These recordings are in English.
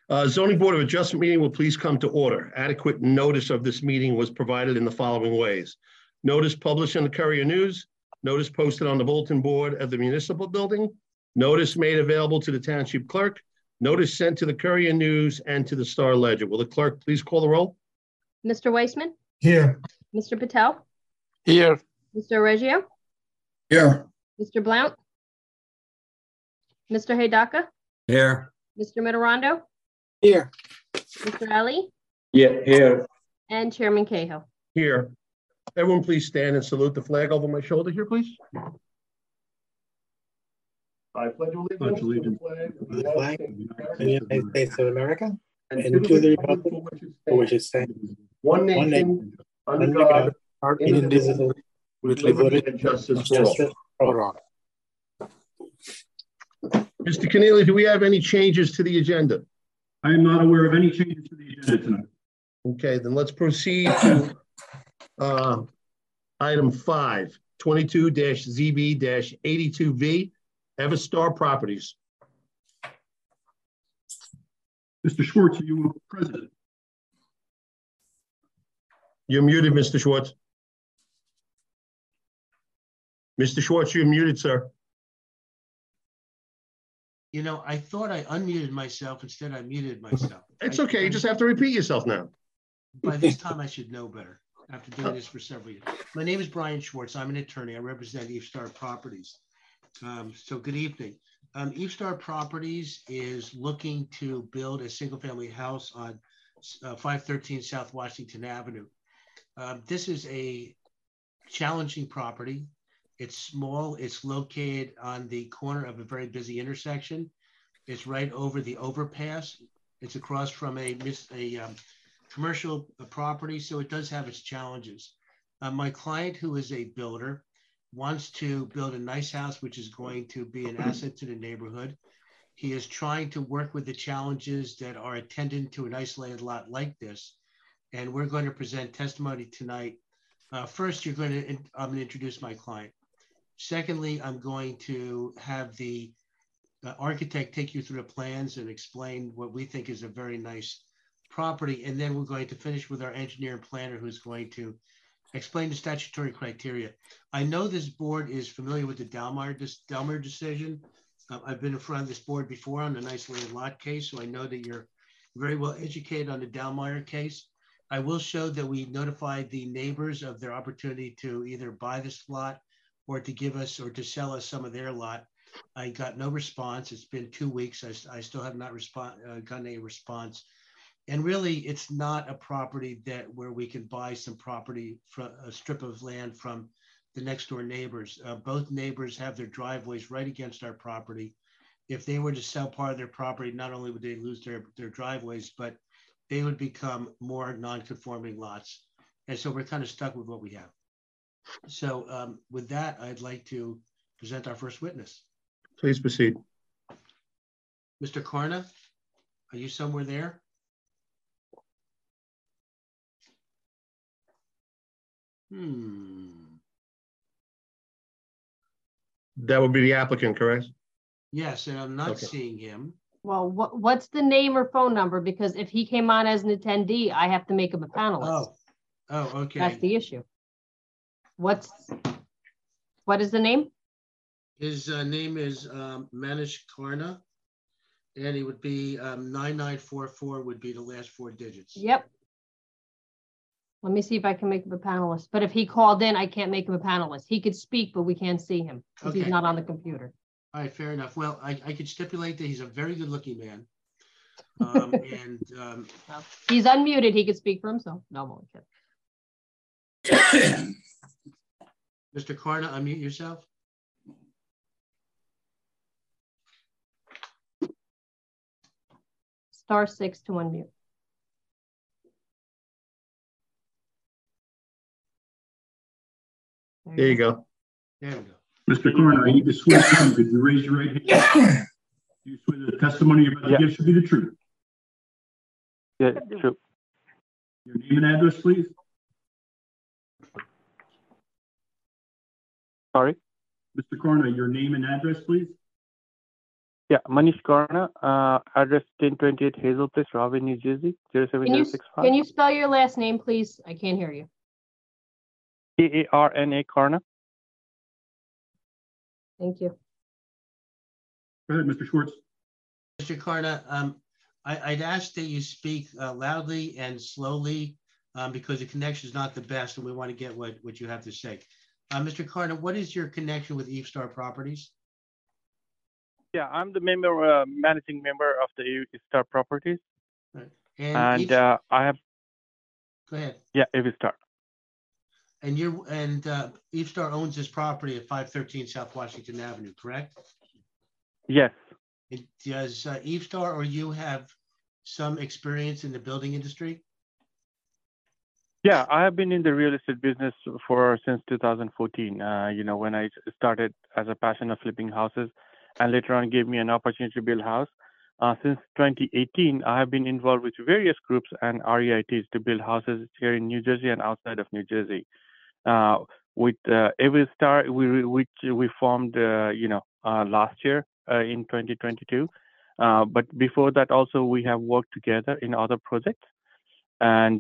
Zoning Board of Adjustment meeting will please come to order. Adequate notice of this meeting was provided in the following ways. Notice published in the Courier News, notice posted on the bulletin board of the municipal building, notice made available to the township clerk, notice sent to the Courier News and to the Star Ledger. Will the clerk please call the roll? Mr. Weissman? Here. Mr. Patel? Here. Mr. Reggio? Here. Mr. Blount? Mr. Hidaka? Here. Mr. Mitterondo? Here. Mr. Ali? Yeah, here. And Chairman Cahill. Here. Everyone please stand and salute the flag over my shoulder here, please. I pledge allegiance to the flag of the United States of America and to the republic for which it stands, one nation, under God, indivisible, with liberty and justice for all. Mr. Keneally, do we have any changes to the agenda? I am not aware of any changes to the agenda tonight. Okay, then let's proceed to item 5, 22-ZB-82V, Everstar Properties. Mr. Schwartz, are you present? You're muted, Mr. Schwartz. Mr. Schwartz, you're muted, sir. You know, I thought I unmuted myself. Instead, I muted myself. It's okay. You just have to repeat yourself now. By this time, I should know better after doing this for several years. My name is Brian Schwartz. I'm an attorney. I represent Evestar Properties. So good evening. Evestar Properties is looking to build a single-family house on 513 South Washington Avenue. This is a challenging property. It's small. It's located on the corner of a very busy intersection. It's right over the overpass. It's across from a commercial property, so it does have its challenges. My client, who is a builder, wants to build a nice house which is going to be an asset to the neighborhood. He is trying to work with the challenges that are attendant to an isolated lot like this, and we're going to present testimony tonight. First, I'm going to introduce my client. Secondly, I'm going to have the architect take you through the plans and explain what we think is a very nice property. And then we're going to finish with our engineer and planner, who's going to explain the statutory criteria. I know this board is familiar with the Delmeyer decision. I've been in front of this board before on an isolated lot case, so I know that you're very well educated on the Delmeyer case. I will show that we notified the neighbors of their opportunity to either buy this lot or to give us or to sell us some of their lot. I got no response. It's been 2 weeks. I still have not gotten a response. And really, it's not a property where we can buy some property from a strip of land from the next door neighbors. Both neighbors have their driveways right against our property. If they were to sell part of their property, not only would they lose their driveways, but they would become more non-conforming lots. And so we're kind of stuck with what we have. So with that, I'd like to present our first witness. Please proceed. Mr. Karna, are you somewhere there? That would be the applicant, correct? Yes, and I'm not seeing him. Well, what's the name or phone number? Because if he came on as an attendee, I have to make him a panelist. Oh, okay. That's the issue. What is the name? His name is Manish Karna, and it would be 9944 would be the last 4 digits. Yep. Let me see if I can make him a panelist. But if he called in, I can't make him a panelist. He could speak, but we can't see him because he's not on the computer. All right, fair enough. Well, I could stipulate that he's a very good-looking man. He's unmuted. He could speak for himself. No, I'm only kidding. Mr. Karna, unmute yourself. *6 to unmute. There you go. There we go. Mr. Karna, I need to swear in. Could you raise your right hand? Do you swear the testimony you're about to give should be the truth? Yeah, true. Your name and address, please. Sorry? Mr. Karna, your name and address, please. Yeah, Manish Karna, address 1028 Hazel Place, Robin, New Jersey, 07065. Can you spell your last name, please? I can't hear you. Karna, Karna. Thank you. Go ahead, Mr. Schwartz. Mr. Karna, I'd ask that you speak loudly and slowly because the connection is not the best and we want to get what you have to say. Mr. Karna, what is your connection with Eve Star Properties? Yeah, I'm the managing member of the Eve Star Properties. Right. And I have. Go ahead. Yeah, Eve Star. And Eve Star owns this property at 513 South Washington Avenue, correct? Yes. Does Eve Star or you have some experience in the building industry? Yeah, I have been in the real estate business since 2014. When I started as a passion of flipping houses, and later on gave me an opportunity to build a house. Since 2018, I have been involved with various groups and REITs to build houses here in New Jersey and outside of New Jersey. With Eve Star, which we formed, last year in 2022. But before that, also we have worked together in other projects, and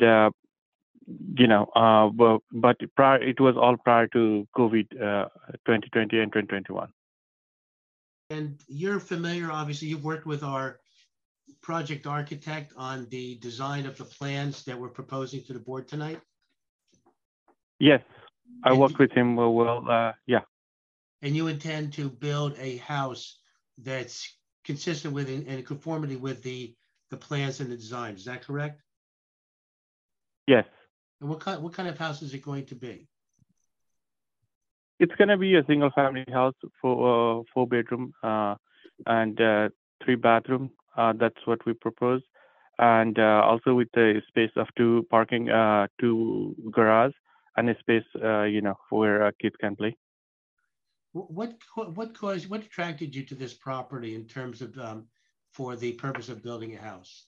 but it was all prior to COVID 2020 and 2021. And you're familiar, obviously, you've worked with our project architect on the design of the plans that we're proposing to the board tonight? Yes, I worked with him yeah. And you intend to build a house that's consistent with and in conformity with the plans and the design, is that correct? Yes. And what kind of house is it going to be? It's going to be a single family house for 4-bedroom and 3-bathroom. That's what we propose. And also with a space of 2 parking, 2 garage, and a space, where kids can play. What attracted you to this property in terms of for the purpose of building a house?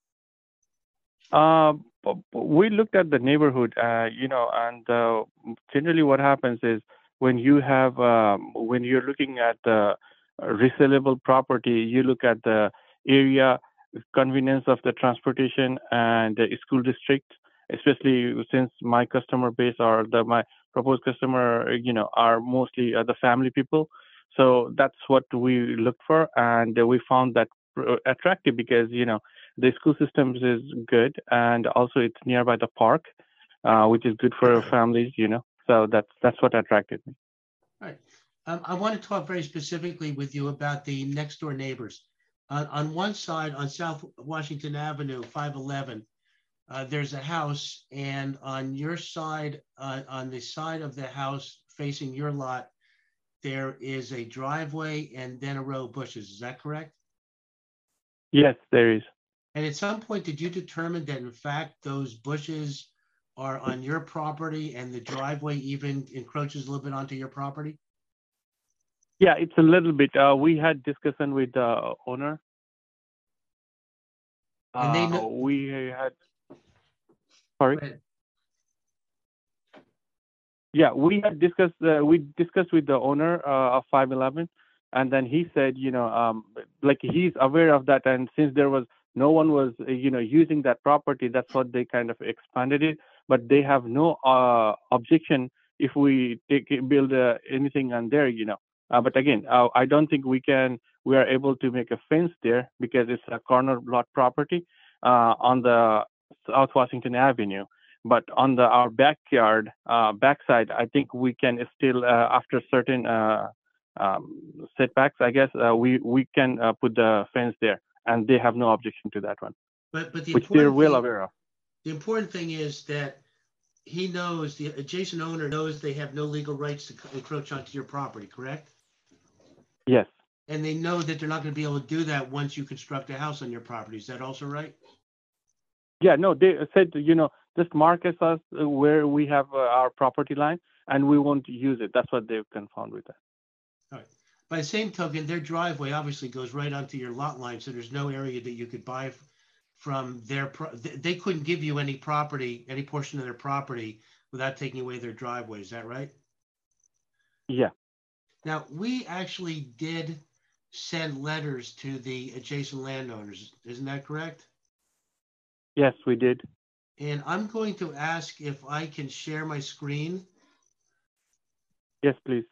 We looked at the neighborhood, and generally what happens is when you have when you're looking at the resellable property, you look at the area, convenience of the transportation and the school district, especially since my customer base or my proposed customer, are mostly the family people. So that's what we looked for, and we found that attractive because the school systems is good, and also it's nearby the park, which is good for families. So that's what attracted me. All right. I want to talk very specifically with you about the next door neighbors. On one side, on South Washington Avenue, 511, there's a house, and on your side, on the side of the house facing your lot, there is a driveway and then a row of bushes. Is that correct? Yes, there is. And at some point, did you determine that in fact those bushes are on your property and the driveway even encroaches a little bit onto your property? Yeah, it's a little bit. We had discussion with the owner. And they know we had. Sorry. Yeah, we had discussed. We discussed with the owner of 511, and then he said, like he's aware of that, and since there was no one was, using that property, that's what they kind of expanded it. But they have no objection if we build anything on there, But again, I don't think we are able to make a fence there because it's a corner lot property on the South Washington Avenue. But on our backside, I think we can still, after certain setbacks, I guess, we can put the fence there, and they have no objection to that one. But which they're well aware of. The important thing is that he knows, the adjacent owner knows they have no legal rights to encroach onto your property, correct? Yes. And they know that they're not going to be able to do that once you construct a house on your property. Is that also right? Yeah, no, they said, just mark us where we have our property line, and we won't use it. That's what they've confirmed with that. All right. By the same token, their driveway obviously goes right onto your lot line, so there's no area that you could buy from their. They couldn't give you any property, any portion of their property, without taking away their driveway. Is that right? Yeah. Now, we actually did sent letters to the adjacent landowners. Isn't that correct? Yes, we did. And I'm going to ask if I can share my screen. Yes, please.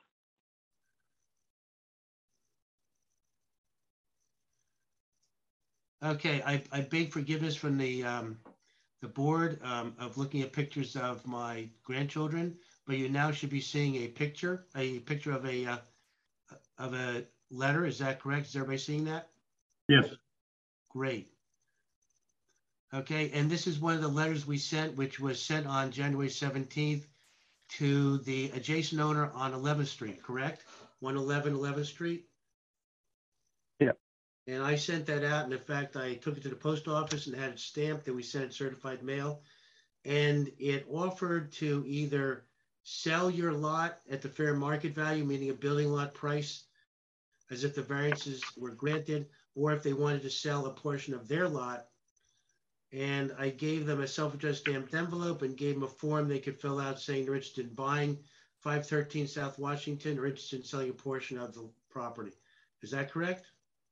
Okay, I beg forgiveness from the board of looking at pictures of my grandchildren, but you now should be seeing a picture of a letter. Is that correct? Is everybody seeing that? Yes. Great. Okay, and this is one of the letters we sent, which was sent on January 17th to the adjacent owner on 11th Street, correct? 111 11th Street? Yeah. And I sent that out, and in fact, I took it to the post office and had it stamped, and we sent it certified mail. And it offered to either sell your lot at the fair market value, meaning a building lot price, as if the variances were granted, or if they wanted to sell a portion of their lot. And I gave them a self-addressed stamped envelope and gave them a form they could fill out saying they're interested in buying 513 South Washington or interested in selling a portion of the property. Is that correct?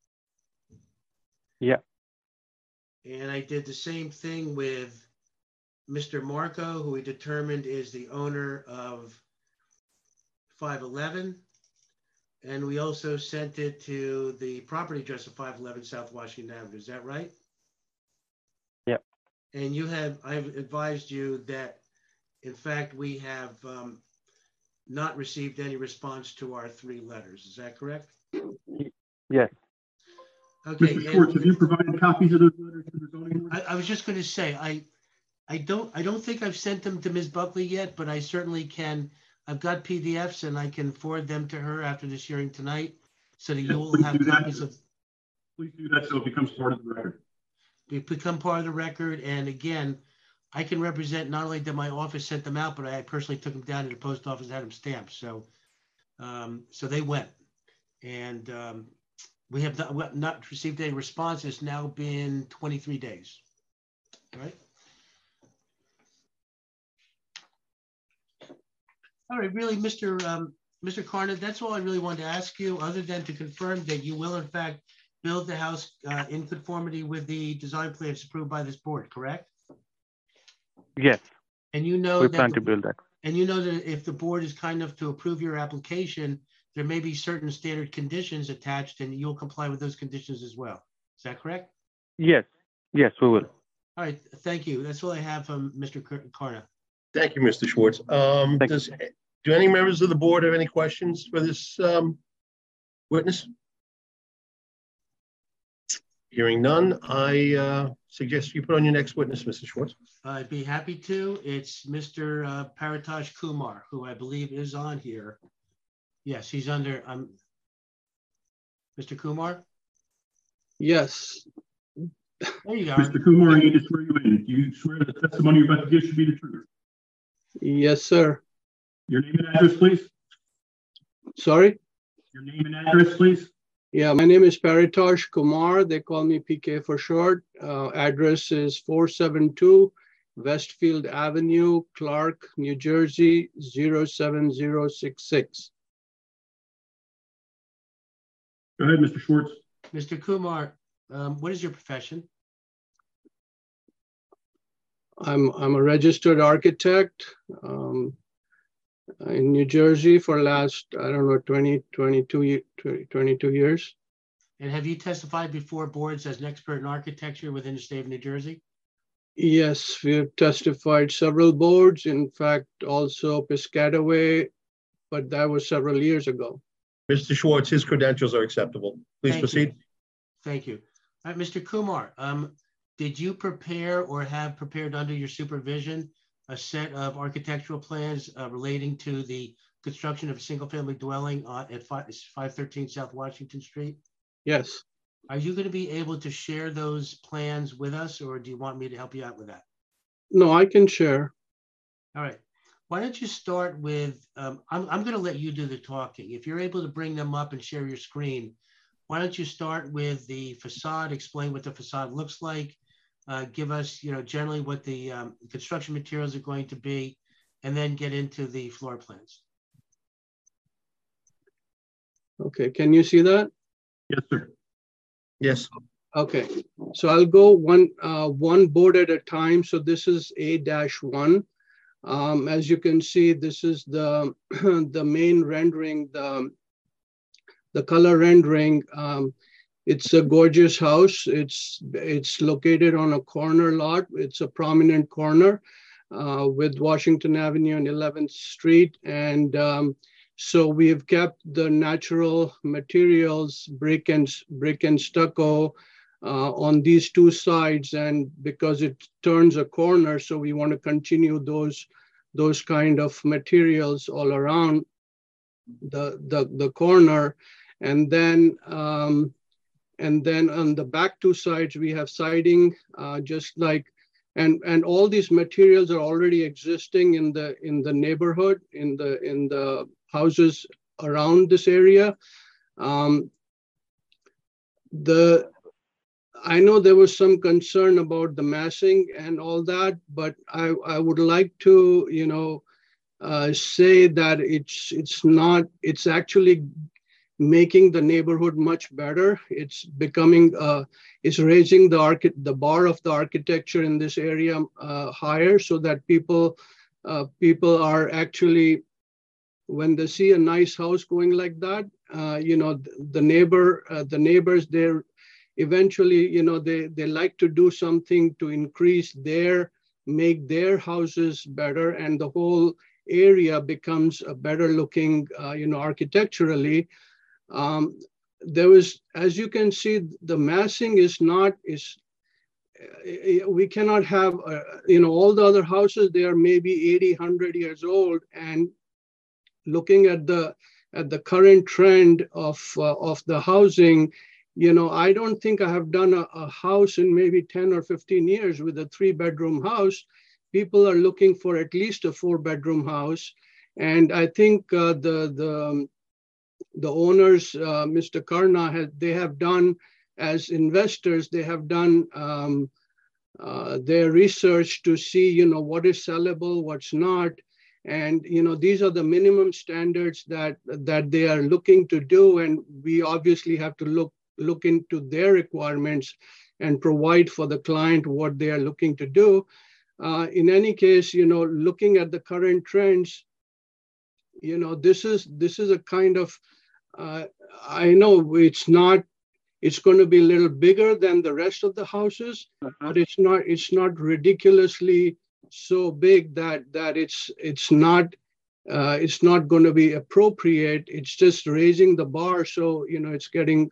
Yeah. And I did the same thing with Mr. Marco, who we determined is the owner of 511. And we also sent it to the property address of 511 South Washington Avenue. Is that right? Yeah. And I've advised you that, in fact, we have not received any response to our 3 letters. Is that correct? Yes. Okay. Mr. Schwartz, have you provided copies of those letters to the zoning board? I was just going to say, I don't think I've sent them to Ms. Buckley yet, but I certainly can. I've got PDFs and I can forward them to her after this hearing tonight, so that you will have copies of. Please do that so it becomes part of the record. Become part of the record. And again, I can represent not only that my office sent them out, but I personally took them down to the post office and had them stamped. So, so they went, and we have not received any response. It's now been 23 days. All right. All right, really, Mr. Carna, that's all I really wanted to ask you, other than to confirm that you will in fact build the house in conformity with the design plans approved by this board, correct? Yes. And you know we plan to build that. And you know that if the board is kind enough to approve your application, there may be certain standard conditions attached, and you'll comply with those conditions as well. Is that correct? Yes. Yes, we will. All right, thank you. That's all I have from Mr. Carna. Thank you, Mr. Schwartz. Do any members of the board have any questions for this witness? Hearing none, I suggest you put on your next witness, Mr. Schwartz. I'd be happy to. It's Mr. Paritosh Kumar, who I believe is on here. Yes, he's under. Mr. Kumar? Yes. There you go. Mr. Kumar, I need to swear you in. Do you swear that the testimony you're about to give should be the truth? Yes, sir. Your name and address, please. Sorry? Your name and address, please. Yeah, my name is Paritosh Kumar. They call me PK for short. Address is 472 Westfield Avenue, Clark, New Jersey, 07066. Go ahead, Mr. Schwartz. Mr. Kumar, what is your profession? I'm a registered architect in New Jersey for last, I don't know, 22 years. And have you testified before boards as an expert in architecture within the state of New Jersey? Yes, we have testified several boards, in fact, also Piscataway, but that was several years ago. Mr. Schwartz, his credentials are acceptable. Please proceed. Thank you. All right, Mr. Kumar, did you prepare or have prepared under your supervision a set of architectural plans relating to the construction of a single-family dwelling at 513 South Washington Street? Yes. Are you going to be able to share those plans with us, or do you want me to help you out with that? No, I can share. All right. Why don't you start with, I'm going to let you do the talking. If you're able to bring them up and share your screen, why don't you start with the facade, explain what the facade looks like, give us, generally what the construction materials are going to be, and then get into the floor plans. Okay, can you see that? Yes, sir. Yes. Okay, so I'll go one board at a time. So this is A-1. As you can see, this is the the main rendering, the color rendering. It's a gorgeous house. It's located on a corner lot. It's a prominent corner with Washington Avenue and 11th Street. And so we have kept the natural materials, brick and stucco on these two sides. And because it turns a corner, so we want to continue those kind of materials all around the corner. And then on the back two sides, we have siding, just like, and all these materials are already existing in the neighborhood, in the houses around this area. I know there was some concern about the massing and all that, but I would like to, say that it's actually making the neighborhood much better. It's becoming, it's raising the bar of the architecture in this area higher, so that people are actually, when they see a nice house going like that, the neighbors there, eventually, they like to do something to make their houses better, and the whole area becomes a better looking, architecturally. There was, as you can see, the massing we cannot have, all the other houses, they are maybe 80, 100 years old, and looking at the current trend of the housing, I don't think I have done a house in maybe 10 or 15 years with a 3-bedroom house. People are looking for at least a 4-bedroom house. And I think the owners, Mr. Karna, they have done, as investors, they have done their research to see, what is sellable, what's not. And, these are the minimum standards that they are looking to do. And we obviously have to look into their requirements and provide for the client what they are looking to do. In any case, looking at the current trends, this is a kind of, I know it's going to be a little bigger than the rest of the houses, but it's not ridiculously so big that it's not going to be appropriate. It's just raising the bar, so it's getting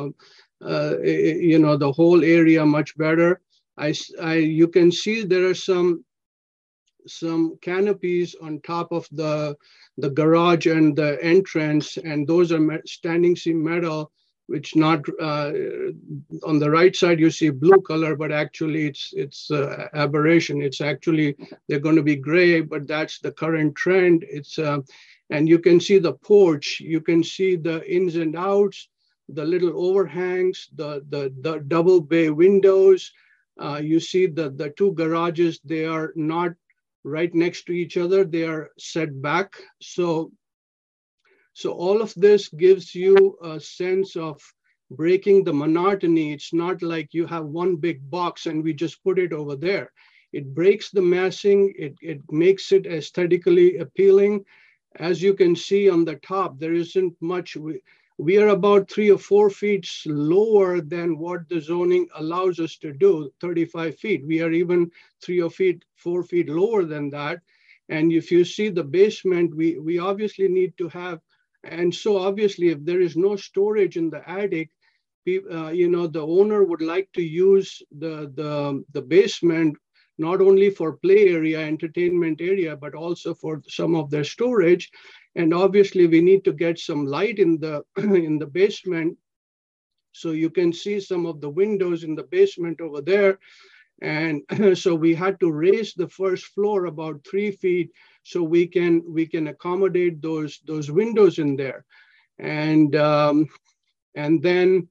the whole area much better. You can see there are some canopies on top of the garage and the entrance, and those are standing seam metal, which not on the right side you see blue color, but actually it's aberration. It's actually, they're going to be gray, but that's the current trend. It's and you can see the porch, you can see the ins and outs, the little overhangs, the double bay windows. You see the two garages, they are not right next to each other, they are set back. So all of this gives you a sense of breaking the monotony. It's not like you have one big box and we just put it over there. It breaks the massing, it makes it aesthetically appealing. As you can see on the top, there isn't much. We are about 3 or 4 feet lower than what the zoning allows us to do, 35 feet. We are even 3 or 4 feet lower than that. And if you see the basement, we obviously need to have, and so obviously if there is no storage in the attic, the owner would like to use the basement not only for play area, entertainment area, but also for some of their storage. And obviously we need to get some light in the in the basement. So you can see some of the windows in the basement over there. And so we had to raise the first floor about 3 feet so we can accommodate those windows in there. And then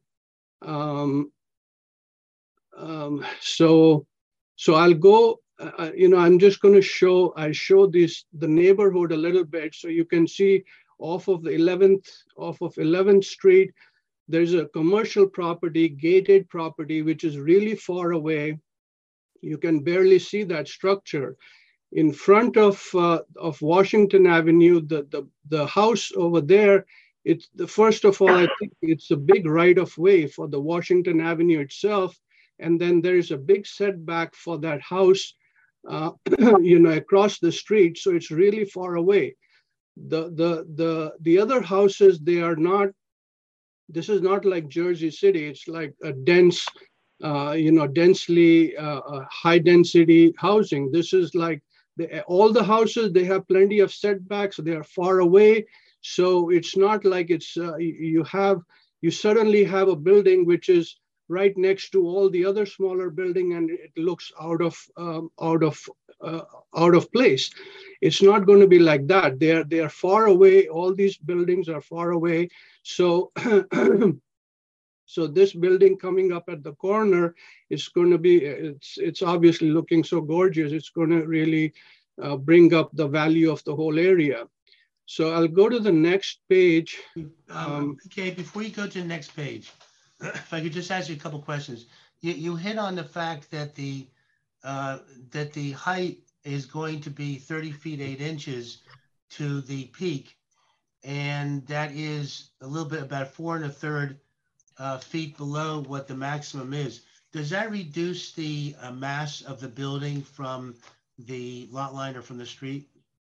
so I'll go, I'm just going to I show the neighborhood a little bit so you can see off of 11th Street. there's a commercial property, gated property, which is really far away. You can barely see that structure. In front of Washington Avenue, the house over there, it's the first of all, I think it's a big right of way for the Washington Avenue itself. And then there's a big setback for that house, across the street. So it's really far away. The other houses, they are not, this is not like Jersey City. It's like a dense, densely high density housing. This is like all the houses, they have plenty of setbacks. They are far away. So it's not like it's, you suddenly have a building which is right next to all the other smaller building and it looks out of place. It's not going to be like that. They are far away. All these buildings are far away. So, so this building coming up at the corner is going to be, it's obviously looking so gorgeous. It's going to really bring up the value of the whole area. So I'll go to the next page. Okay, before you go to the next page, if I could just ask you a couple questions. You hit on the fact that the height is going to be 30 feet 8 inches to the peak, and that is a little bit about 4 1/3 feet below what the maximum is. Does that reduce the mass of the building from the lot line or from the street?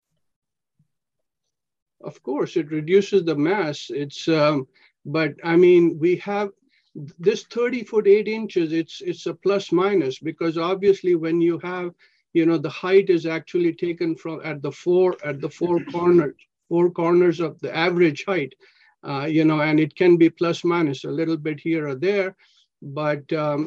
Of course, it reduces the mass. It's, but I mean, we have this 30 foot 8 inches. It's a plus minus because obviously when you have, the height is actually taken from at the four corners of the average height, and it can be plus minus a little bit here or there, but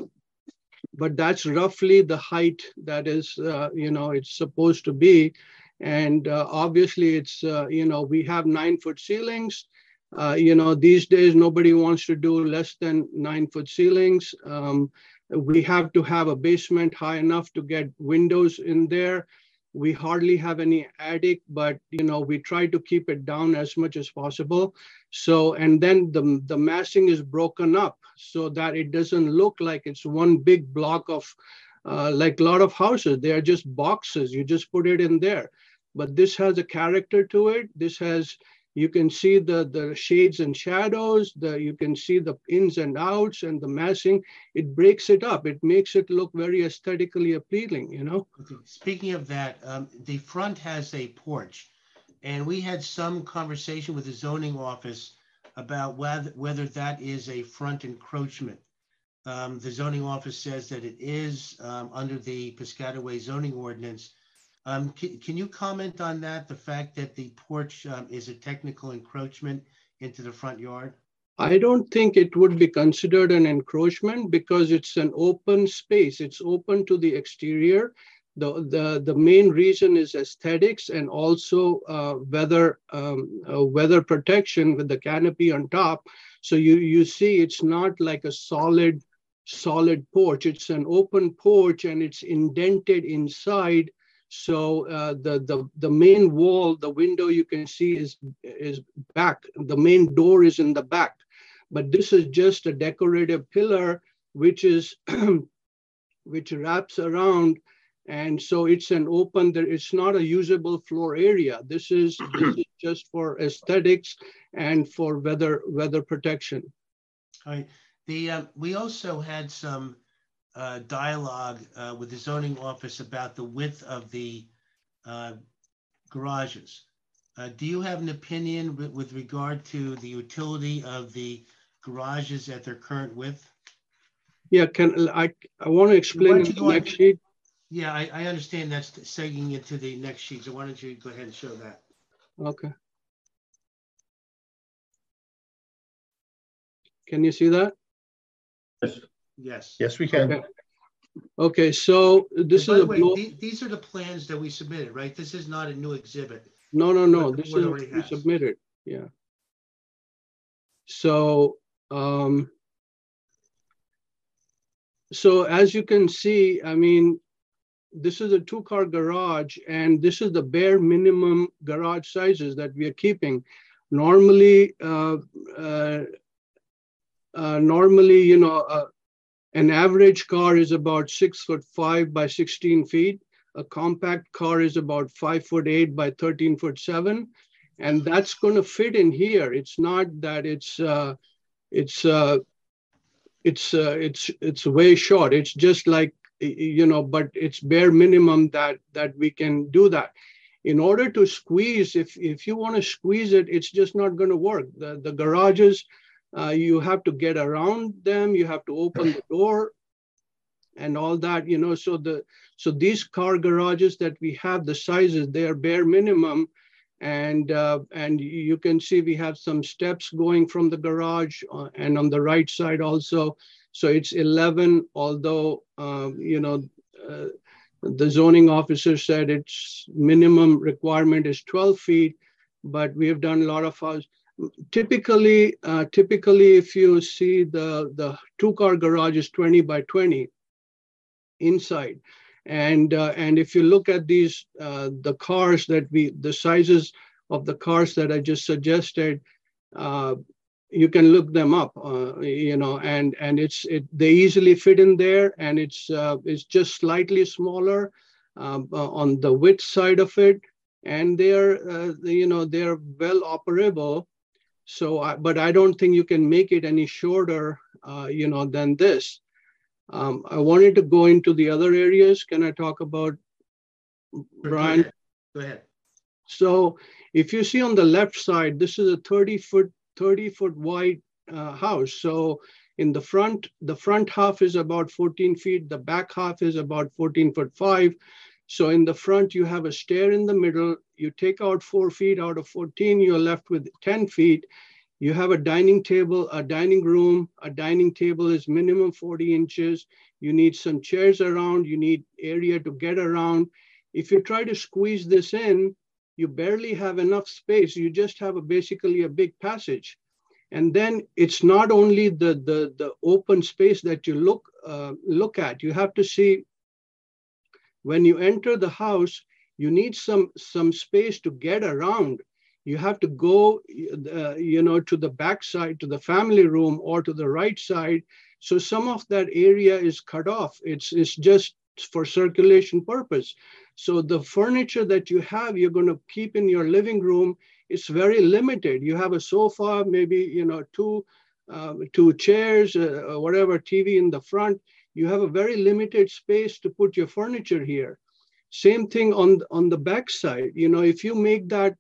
that's roughly the height that is, it's supposed to be. And obviously it's, we have 9-foot ceilings. These days, nobody wants to do less than 9-foot ceilings. We have to have a basement high enough to get windows in there. We hardly have any attic, but, we try to keep it down as much as possible. So, and then the massing is broken up so that it doesn't look like it's one big block of, like a lot of houses, they are just boxes. You just put it in there. But this has a character to it. This has, you can see the shades and shadows, you can see the ins and outs and the massing. It breaks it up. It makes it look very aesthetically appealing, Okay. Speaking of that, the front has a porch, and we had some conversation with the zoning office about whether that is a front encroachment. The zoning office says that it is under the Piscataway zoning ordinance. Can you comment on that, the fact that the porch is a technical encroachment into the front yard? I don't think it would be considered an encroachment because it's an open space. It's open to the exterior. The main reason is aesthetics and also weather protection with the canopy on top. So you see it's not like a solid porch. It's an open porch and it's indented inside. So the main wall, the window you can see is back. The main door is in the back, but this is just a decorative pillar which wraps around, and so it's an open. It's not a usable floor area. This is just for aesthetics and for weather protection. All right. We also had some dialogue with the zoning office about the width of the garages. Do you have an opinion with regard to the utility of the garages at their current width? Yeah, I want to explain in the next sheet. Yeah, I understand that's segueing into the next sheet. So why don't you go ahead and show that? Okay. Can you see that? Yes. Yes. Yes, we can. Okay, so this is these are the plans that we submitted, right? This is not a new exhibit. No. This is what we submitted. Yeah. So, so as you can see, I mean, this is a 2-car garage, and this is the bare minimum garage sizes that we are keeping. Normally, normally, you know, an average car is about 6'5" by 16 feet. A compact car is about 5'8" by 13'7", and that's going to fit in here. It's not that it's way short. It's just like, you know, but it's bare minimum that we can do that. In order to squeeze, if you want to squeeze it, it's just not going to work. The garages, you have to get around them. You have to open the door and all that, you know. So these car garages that we have, the sizes, they are bare minimum. And you can see we have some steps going from the garage and on the right side also. So it's 11, although, you know, the zoning officer said its minimum requirement is 12 feet, but we have done a lot of house. Typically, if you see the two-car garage is 20 by 20 inside. And if you look at these, the cars that the sizes of the cars that I just suggested, you can look them up, you know, and they easily fit in there, and it's just slightly smaller on the width side of it, and they're you know, they're well operable. So, but I don't think you can make it any shorter, you know, than this. I wanted to go into the other areas. Can I talk about, Brian? Go ahead. So if you see on the left side, this is a 30-foot wide house. So in the front half is about 14 feet. The back half is about 14'5". So in the front, you have a stair in the middle. You take out 4 feet out of 14, you're left with 10 feet. You have a dining table, a dining room. A dining table is minimum 40 inches. You need some chairs around. You need area to get around. If you try to squeeze this in, you barely have enough space. You just have basically a big passage. And then it's not only the open space that you look at. You have to see, when you enter the house, you need some space to get around. You have to go, you know, to the back side, to the family room, or to the right side. So some of that area is cut off. It's just for circulation purpose. So the furniture that you have, you're going to keep in your living room, it's very limited. You have a sofa, maybe, you know, two chairs, whatever, TV in the front. You have a very limited space to put your furniture here. Same thing on the back side. You know, if you make that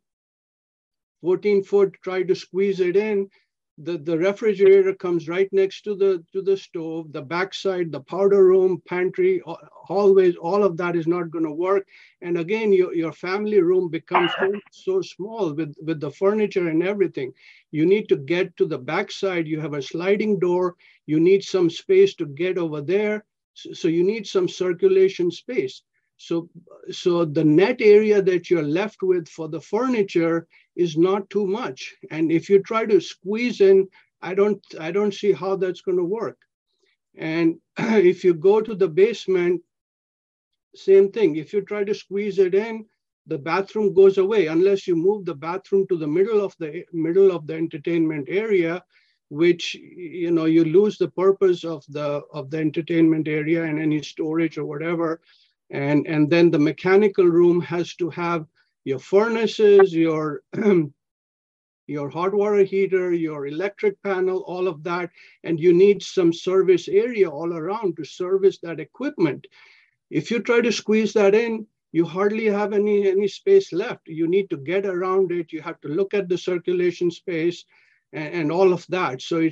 14-foot, try to squeeze it in, the refrigerator comes right next to the stove, the backside, the powder room, pantry, hallways, all of that is not going to work. And again, your family room becomes so small with the furniture and everything. You need to get to the backside. You have a sliding door. You need some space to get over there. So you need some circulation space. So the net area that you're left with for the furniture is not too much. And if you try to squeeze in, I don't see how that's going to work. And if you go to the basement, same thing. If you try to squeeze it in, the bathroom goes away unless you move the bathroom to the middle of the entertainment area, which, you know, you lose the purpose of the entertainment area and any storage or whatever. And then the mechanical room has to have your furnaces, your hot water heater, your electric panel, all of that. And you need some service area all around to service that equipment. If you try to squeeze that in, you hardly have any space left. You need to get around it. You have to look at the circulation space and all of that. So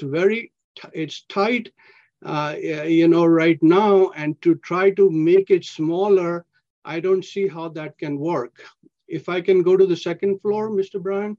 it's tight. You know, right now, and to try to make it smaller, I don't see how that can work. If I can go to the second floor, Mr. Brian?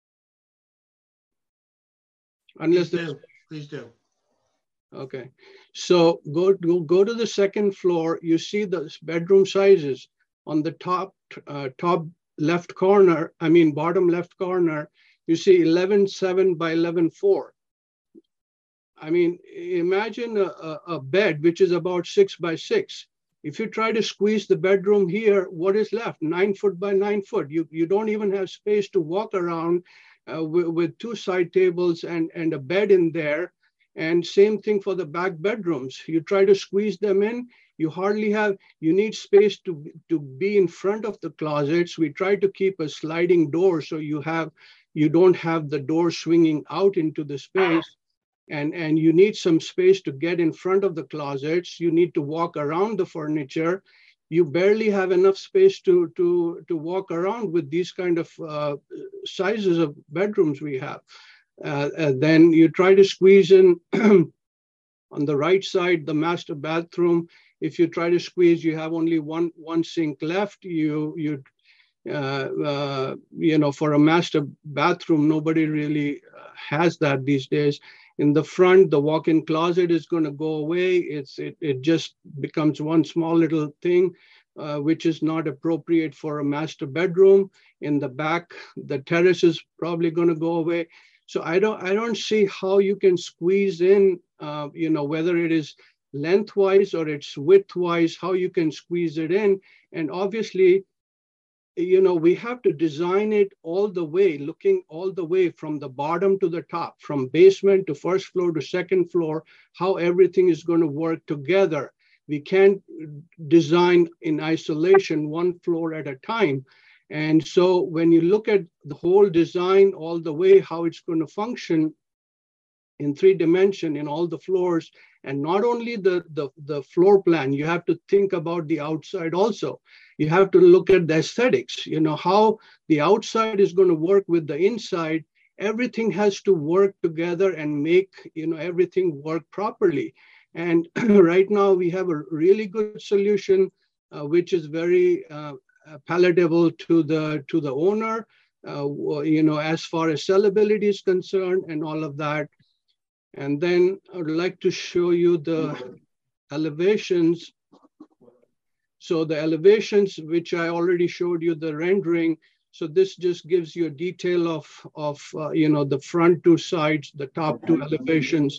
Please do. Okay, so go to the second floor. You see the bedroom sizes on the top left corner, bottom left corner, you see 11.7 by 11.4. I mean, imagine a bed, which is about 6 by 6. If you try to squeeze the bedroom here, what is left? 9 foot by 9 foot. You don't even have space to walk around with 2 side tables and a bed in there. And same thing for the back bedrooms. You try to squeeze them in, you hardly have, you need space to be in front of the closets. We try to keep a sliding door so you don't have the door swinging out into the space. And you need some space to get in front of the closets. You need to walk around the furniture. You barely have enough space to walk around with these kind of sizes of bedrooms we have. Then you try to squeeze in on the right side, the master bathroom. If you try to squeeze, you have only one sink left. You know, for a master bathroom, nobody really has that these days. In the front, the walk-in closet is going to go away. It just becomes one small little thing, which is not appropriate for a master bedroom. In the back, the terrace is probably going to go away. So I don't see how you can squeeze in, you know, whether it is lengthwise or it's widthwise, how you can squeeze it in. And obviously, you know, we have to design it all the way, looking all the way from the bottom to the top, from basement to first floor to second floor, how everything is going to work together. We can't design in isolation one floor at a time. And so when you look at the whole design all the way, how it's going to function in 3 dimensions in all the floors, and not only the floor plan, you have to think about the outside also. You have to look at the aesthetics, you know, how the outside is going to work with the inside. Everything has to work together and make, you know, everything work properly. And right now we have a really good solution, which is very palatable to the owner, you know, as far as sellability is concerned and all of that. And then I would like to show you the elevations. So the elevations, which I already showed you the rendering. So this just gives you a detail of you know, the front 2 sides, the top 2 elevations.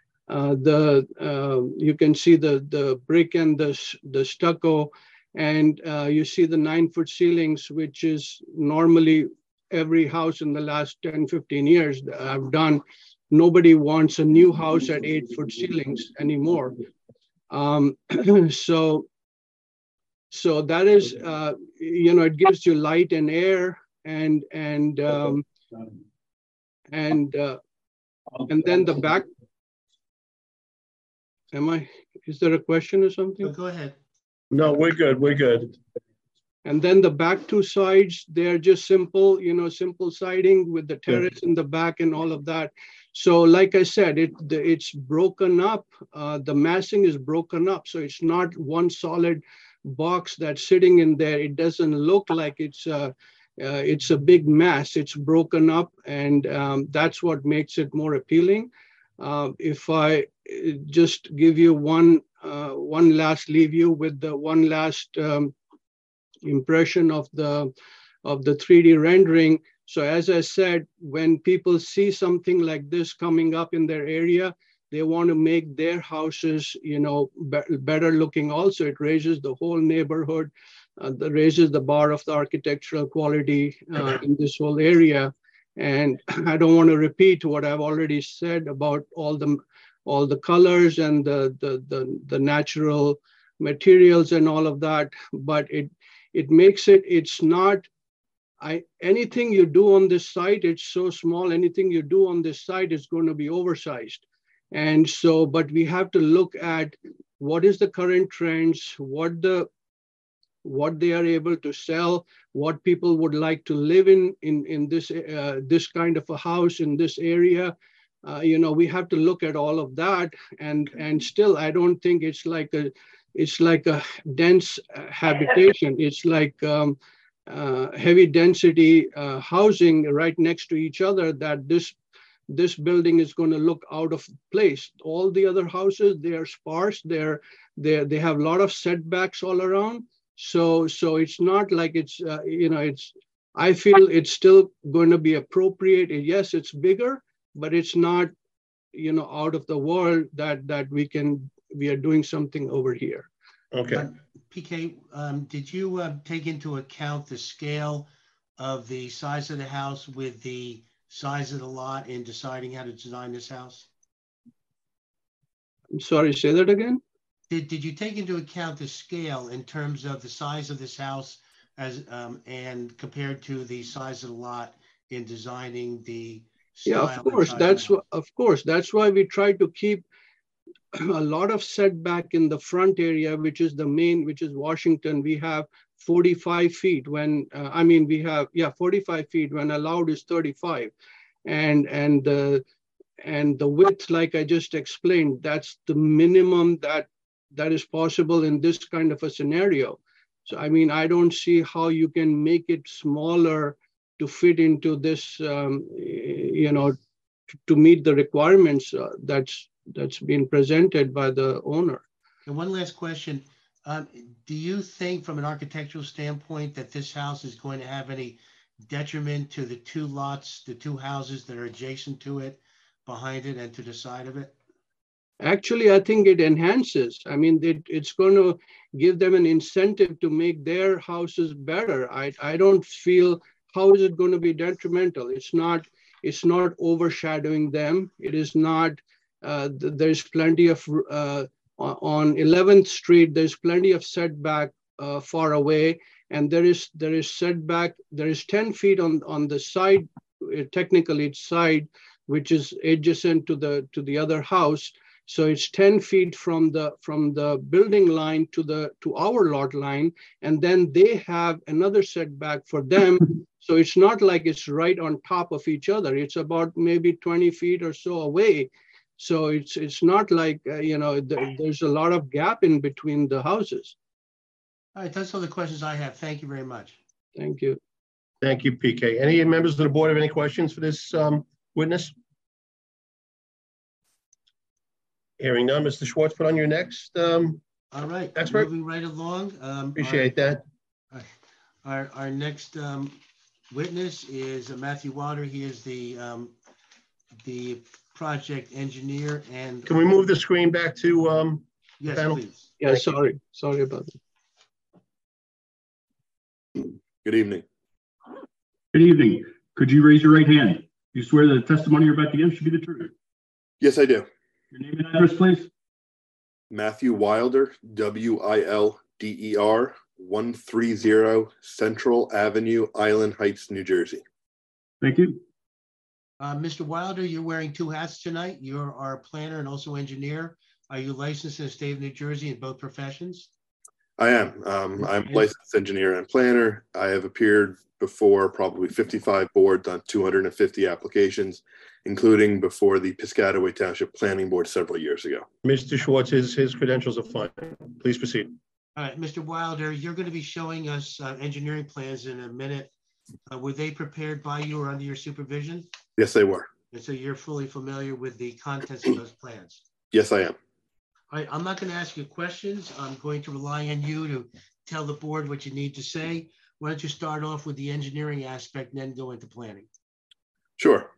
You can see the brick and the stucco, and you see the 9-foot ceilings, which is normally every house in the last 10, 15 years that I've done. Nobody wants a new house at 8-foot ceilings anymore. So that is, you know, it gives you light and air, and then the back. Is there a question or something? Go ahead. No, we're good. We're good. And then the back 2 sides, they're just simple, you know, simple siding with the terrace in the back and all of that. So like I said, it's broken up. The massing is broken up. So it's not one solid box that's sitting in there. It doesn't look like it's a big mass. It's broken up, and that's what makes it more appealing. If I just give you one last, leave you with the one last impression of the 3D rendering. So as I said, when people see something like this coming up in their area, they want to make their houses, you know, better looking also. It raises the whole neighborhood, raises the bar of the architectural quality in this whole area. And I don't want to repeat what I've already said about all the colors and the natural materials and all of that, but it makes it, it's not, anything you do on this site, it's so small, anything you do on this site is going to be oversized. And so, but we have to look at what is the current trends, what they are able to sell, what people would like to live in this kind of a house in this area. You know, we have to look at all of that, and still, I don't think it's like a dense habitation. It's like heavy density housing right next to each other, that this building is going to look out of place. All the other houses, they are sparse. They have a lot of setbacks all around. So it's not like it's, you know, I feel it's still going to be appropriate. Yes, it's bigger, but it's not, you know, out of the world that we are doing something over here. Okay. PK, did you take into account the scale of the size of the house with the size of the lot in deciding how to design this house? I'm sorry, say that again? Did you take into account the scale in terms of the size of this house as and compared to the size of the lot in designing the Yeah, style? of course. That's why we try to keep a lot of setback in the front area, which is the main, which is Washington. We have 45 feet when, we have, 45 feet when allowed is 35. And the width, like I just explained, that's the minimum that is possible in this kind of a scenario. So, I don't see how you can make it smaller to fit into this, to meet the requirements that's been presented by the owner. And one last question. Do you think from an architectural standpoint that this house is going to have any detriment to the two lots, the two houses that are adjacent to it, behind it and to the side of it? Actually, I think it enhances. It's going to give them an incentive to make their houses better. I don't feel, how is it going to be detrimental? It's not overshadowing them. It is not, there's plenty of, on 11th Street, there's plenty of setback far away. And there is setback, there is 10 feet on the side, technically it's side, which is adjacent to the other house. So it's 10 feet from the building line to our lot line, and then they have another setback for them. So it's not like it's right on top of each other. It's about maybe 20 feet or so away. So it's not like there's a lot of gap in between the houses. All right, that's all the questions I have. Thank you very much. Thank you. Thank you, PK. Any members of the board have any questions for this witness? Hearing none, Mr. Schwartz, put on your next. All right, expert. Moving right along. Appreciate that. Our next witness is Matthew Wilder. He is the project engineer. And can we move the screen back to yes, panel? please. Yeah, sorry about that. Good evening. Good evening. Could you raise your right hand? You swear that the testimony you're about to give should be the truth? Yes, I do. Your name and address, please. Matthew Wilder, Wilder, 130 Central Avenue, Island Heights, New Jersey. Thank you. Mr. Wilder, you're wearing two hats tonight. You're our planner and also engineer. Are you licensed in the state of New Jersey in both professions? I am. I'm a licensed engineer and planner. I have appeared before probably 55 boards on 250 applications, including before the Piscataway Township Planning Board several years ago. Mr. Schwartz, his credentials are fine. Please proceed. All right, Mr. Wilder, you're going to be showing us engineering plans in a minute. Were they prepared by you or under your supervision? Yes, they were. And so you're fully familiar with the contents of those plans? Yes, I am. All right, I'm not going to ask you questions. I'm going to rely on you to tell the board what you need to say. Why don't you start off with the engineering aspect and then go into planning? Sure.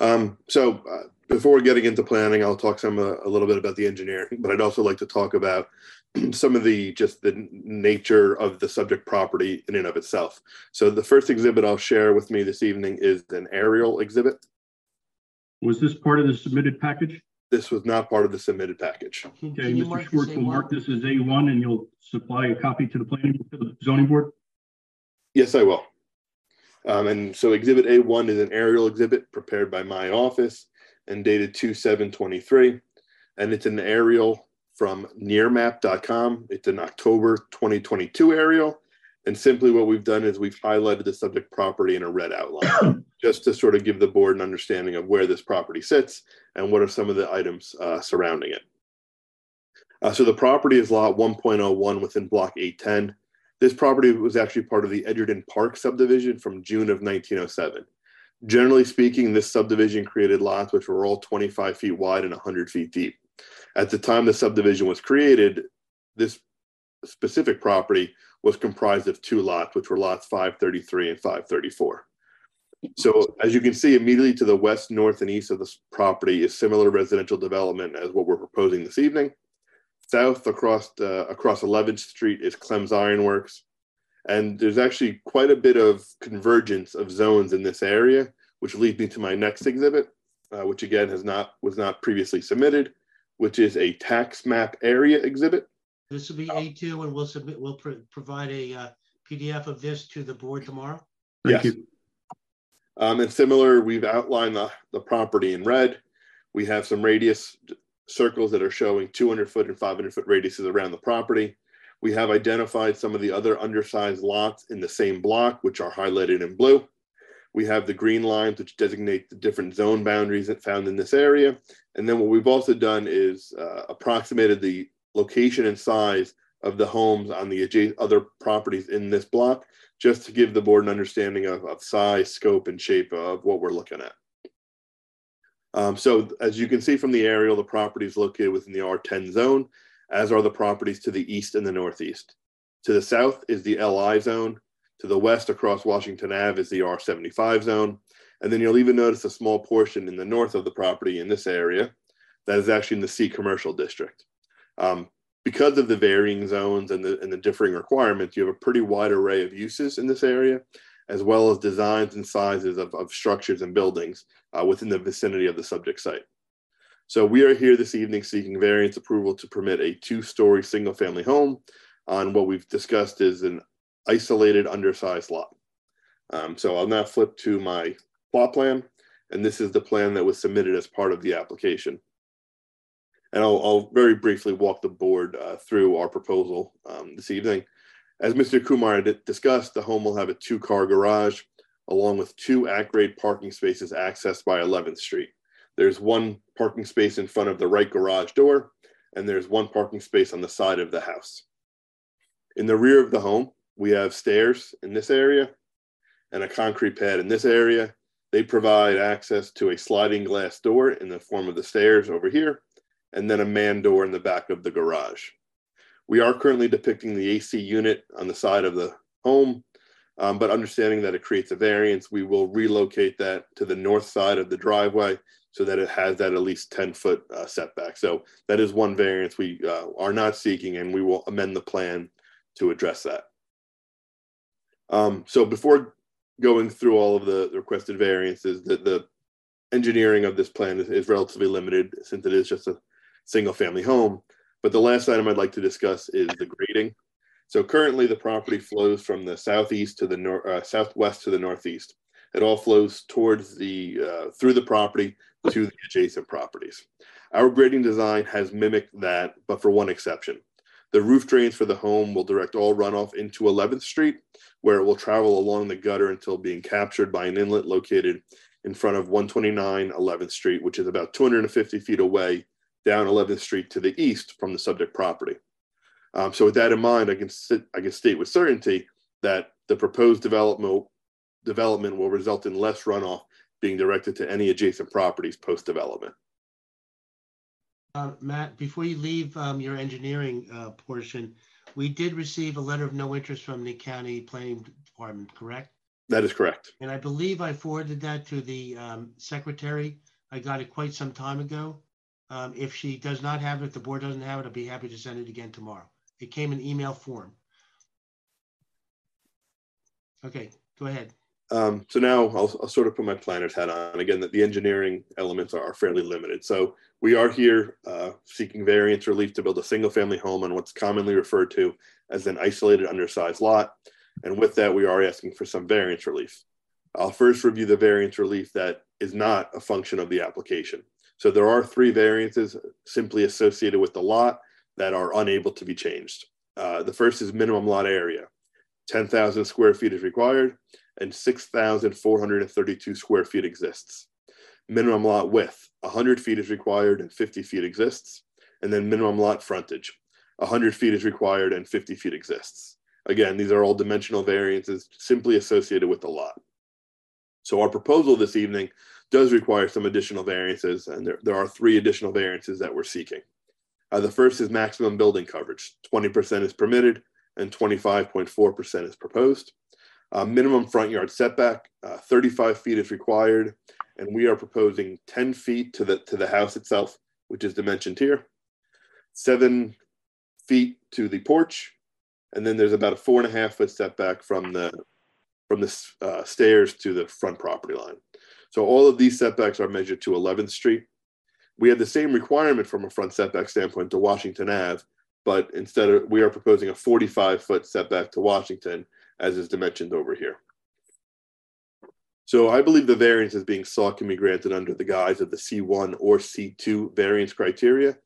Before getting into planning, I'll talk a little bit about the engineering, but I'd also like to talk about some of the nature of the subject property in and of itself. So the first exhibit I'll share with me this evening is an aerial exhibit. Was this part of the submitted package? This was not part of the submitted package. Okay, Mr. Schwartz will mark this as A1 and you'll supply a copy to the zoning board? Yes, I will. And so exhibit A1 is an aerial exhibit prepared by my office and dated 2/7/23. And it's an aerial from nearmap.com. It's an October 2022 aerial. And simply what we've done is we've highlighted the subject property in a red outline, just to sort of give the board an understanding of where this property sits and what are some of the items surrounding it. So the property is lot 1.01 within block 810. This property was actually part of the Edgerton Park subdivision from June of 1907. Generally speaking, this subdivision created lots which were all 25 feet wide and 100 feet deep. At the time the subdivision was created, this specific property was comprised of two lots, which were lots 533 and 534. So as you can see, immediately to the west, north, and east of this property is similar residential development as what we're proposing this evening. South across 11th Street is Clem's Ironworks. And there's actually quite a bit of convergence of zones in this area, which leads me to my next exhibit, which again was not previously submitted, which is a tax map area exhibit. This will be A2, and we'll submit. We'll provide a PDF of this to the board tomorrow. Thank Yes. you. And similar, we've outlined the property in red. We have some radius circles that are showing 200-foot and 500-foot radiuses around the property. We have identified some of the other undersized lots in the same block, which are highlighted in blue. We have the green lines, which designate the different zone boundaries that found in this area. And then what we've also done is approximated the location and size of the homes on the other properties in this block, just to give the board an understanding of size, scope, and shape of what we're looking at. So as you can see from the aerial, the property is located within the R10 zone, as are the properties to the east and the northeast. To the south is the LI zone. To the west across Washington Ave is the R75 zone. And then you'll even notice a small portion in the north of the property in this area that is actually in the C commercial district. Because of the varying zones and the differing requirements, you have a pretty wide array of uses in this area, as well as designs and sizes of structures and buildings within the vicinity of the subject site. So we are here this evening seeking variance approval to permit a 2-story single-family home on what we've discussed is an isolated undersized lot. So I'll now flip to my plot plan, and this is the plan that was submitted as part of the application. And I'll very briefly walk the board through our proposal this evening. As Mr. Kumar discussed, the home will have a 2-car garage along with 2 at-grade parking spaces accessed by 11th Street. There's 1 parking space in front of the right garage door, and there's 1 parking space on the side of the house. In the rear of the home, we have stairs in this area and a concrete pad in this area. They provide access to a sliding glass door in the form of the stairs over here, and then a man door in the back of the garage. We are currently depicting the AC unit on the side of the home, but understanding that it creates a variance, we will relocate that to the north side of the driveway so that it has that at least 10-foot setback. So that is one variance we are not seeking, and we will amend the plan to address that. So before going through all of the requested variances, the engineering of this plan is relatively limited since it is just a single-family home. But the last item I'd like to discuss is the grading. So currently the property flows from the southeast to the southwest to the northeast. It all flows towards the through the property to the adjacent properties. Our grading design has mimicked that, but for one exception. The roof drains for the home will direct all runoff into 11th Street, where it will travel along the gutter until being captured by an inlet located in front of 129 11th Street, which is about 250 feet away down 11th Street to the east from the subject property. So with that in mind, I can state with certainty that the proposed development will result in less runoff being directed to any adjacent properties post-development. Matt, before you leave your engineering portion, we did receive a letter of no interest from the county planning department, correct? That is correct. And I believe I forwarded that to the secretary. I got it quite some time ago. If she does not have it, if the board doesn't have it, I'll be happy to send it again tomorrow. It came in email form. Okay, go ahead. So now I'll sort of put my planner's hat on. Again, that the engineering elements are fairly limited. So we are here seeking variance relief to build a single-family home on what's commonly referred to as an isolated undersized lot. And with that, we are asking for some variance relief. I'll first review the variance relief that is not a function of the application. So there are 3 variances simply associated with the lot that are unable to be changed. The first is minimum lot area. 10,000 square feet is required and 6,432 square feet exists. Minimum lot width, 100 feet is required and 50 feet exists. And then minimum lot frontage, 100 feet is required and 50 feet exists. Again, these are all dimensional variances simply associated with the lot. So our proposal this evening does require some additional variances, and there are 3 additional variances that we're seeking. The first is maximum building coverage. 20% is permitted and 25.4% is proposed. Minimum front yard setback, 35 feet is required, and we are proposing 10 feet to the house itself, which is dimensioned here, 7 feet to the porch, and then there's about a 4.5-foot setback from the stairs to the front property line. So all of these setbacks are measured to 11th Street. We have the same requirement from a front setback standpoint to Washington Ave, but we are proposing a 45-foot setback to Washington, as is dimensioned over here. So I believe the variance is being sought can be granted under the guise of the C1 or C2 variance criteria.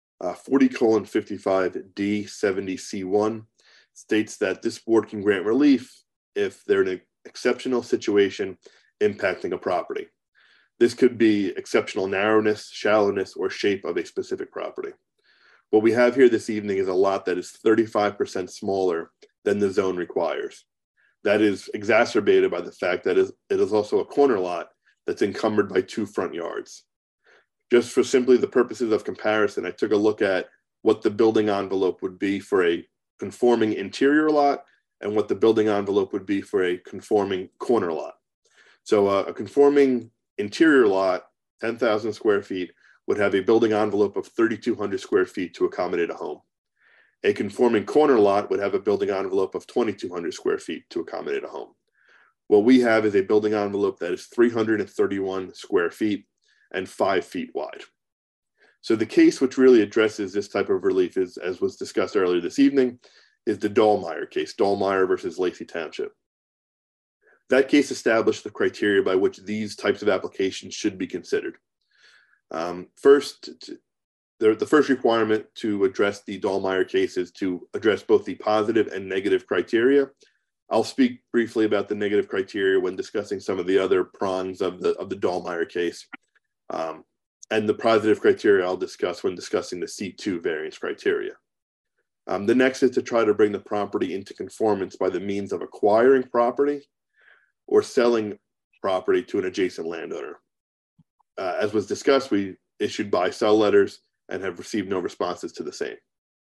40:55D70C1 states that this board can grant relief if they're in an exceptional situation impacting a property. This could be exceptional narrowness, shallowness, or shape of a specific property. What we have here this evening is a lot that is 35% smaller than the zone requires. That is exacerbated by the fact that it is also a corner lot that's encumbered by 2 front yards. Just for simply the purposes of comparison, I took a look at what the building envelope would be for a conforming interior lot and what the building envelope would be for a conforming corner lot. So a conforming interior lot, 10,000 square feet, would have a building envelope of 3,200 square feet to accommodate a home. A conforming corner lot would have a building envelope of 2,200 square feet to accommodate a home. What we have is a building envelope that is 331 square feet and 5 feet wide. So the case which really addresses this type of relief is, as was discussed earlier this evening, is the Dahlmeyer case, Dahlmeyer versus Lacey Township. That case established the criteria by which these types of applications should be considered. First, the first requirement to address the Dahlmeyer case is to address both the positive and negative criteria. I'll speak briefly about the negative criteria when discussing some of the other prongs of the Dahlmeyer case. And the positive criteria I'll discuss when discussing the C2 variance criteria. The next is to try to bring the property into conformance by the means of acquiring property or selling property to an adjacent landowner. As was discussed, we issued buy-sell letters and have received no responses to the same.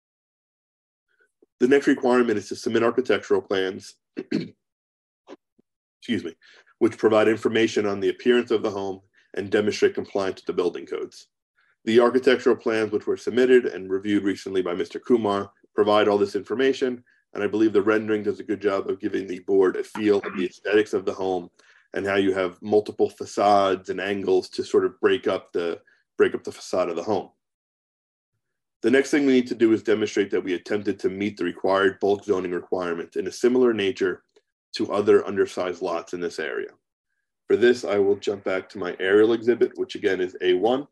The next requirement is to submit architectural plans, excuse me, which provide information on the appearance of the home and demonstrate compliance with the building codes. The architectural plans which were submitted and reviewed recently by Mr. Kumar provide all this information, and I believe the rendering does a good job of giving the board a feel of the aesthetics of the home and how you have multiple facades and angles to sort of break up the facade of the home. The next thing we need to do is demonstrate that we attempted to meet the required bulk zoning requirement in a similar nature to other undersized lots in this area. For this, I will jump back to my aerial exhibit, which again is A1.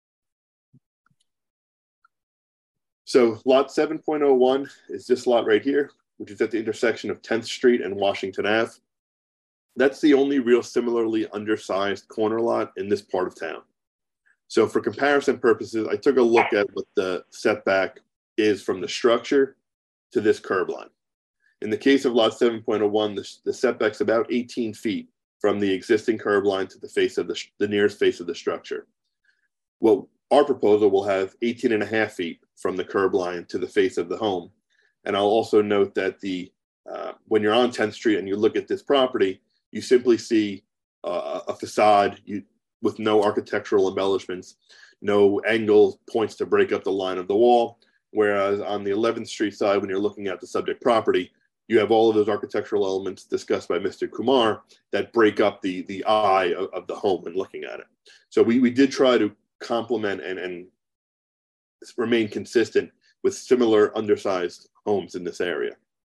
So lot 7.01 is this lot right here, which is at the intersection of 10th Street and Washington Ave. That's the only real similarly undersized corner lot in this part of town. So for comparison purposes, I took a look at what the setback is from the structure to this curb line. In the case of lot 7.01, the setback's about 18 feet from the existing curb line to the face of the nearest face of the structure. Well, our proposal will have 18.5 feet from the curb line to the face of the home. And I'll also note that when you're on 10th Street and you look at this property, you simply see a facade with no architectural embellishments, no angles, points to break up the line of the wall. Whereas on the 11th Street side, when you're looking at the subject property, you have all of those architectural elements discussed by Mr. Kumar that break up the eye of the home when looking at it. So we did try to complement and remain consistent with similar undersized homes in this area.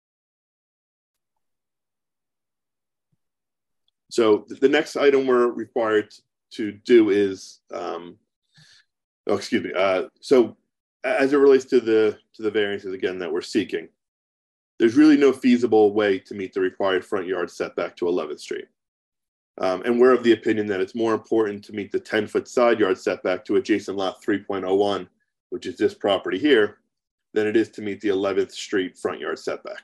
So the next item we're required to do is, so as it relates to the variances again that we're seeking, there's really no feasible way to meet the required front yard setback to 11th Street. And we're of the opinion that it's more important to meet the 10-foot side yard setback to adjacent lot 3.01, which is this property here, than it is to meet the 11th Street front yard setback.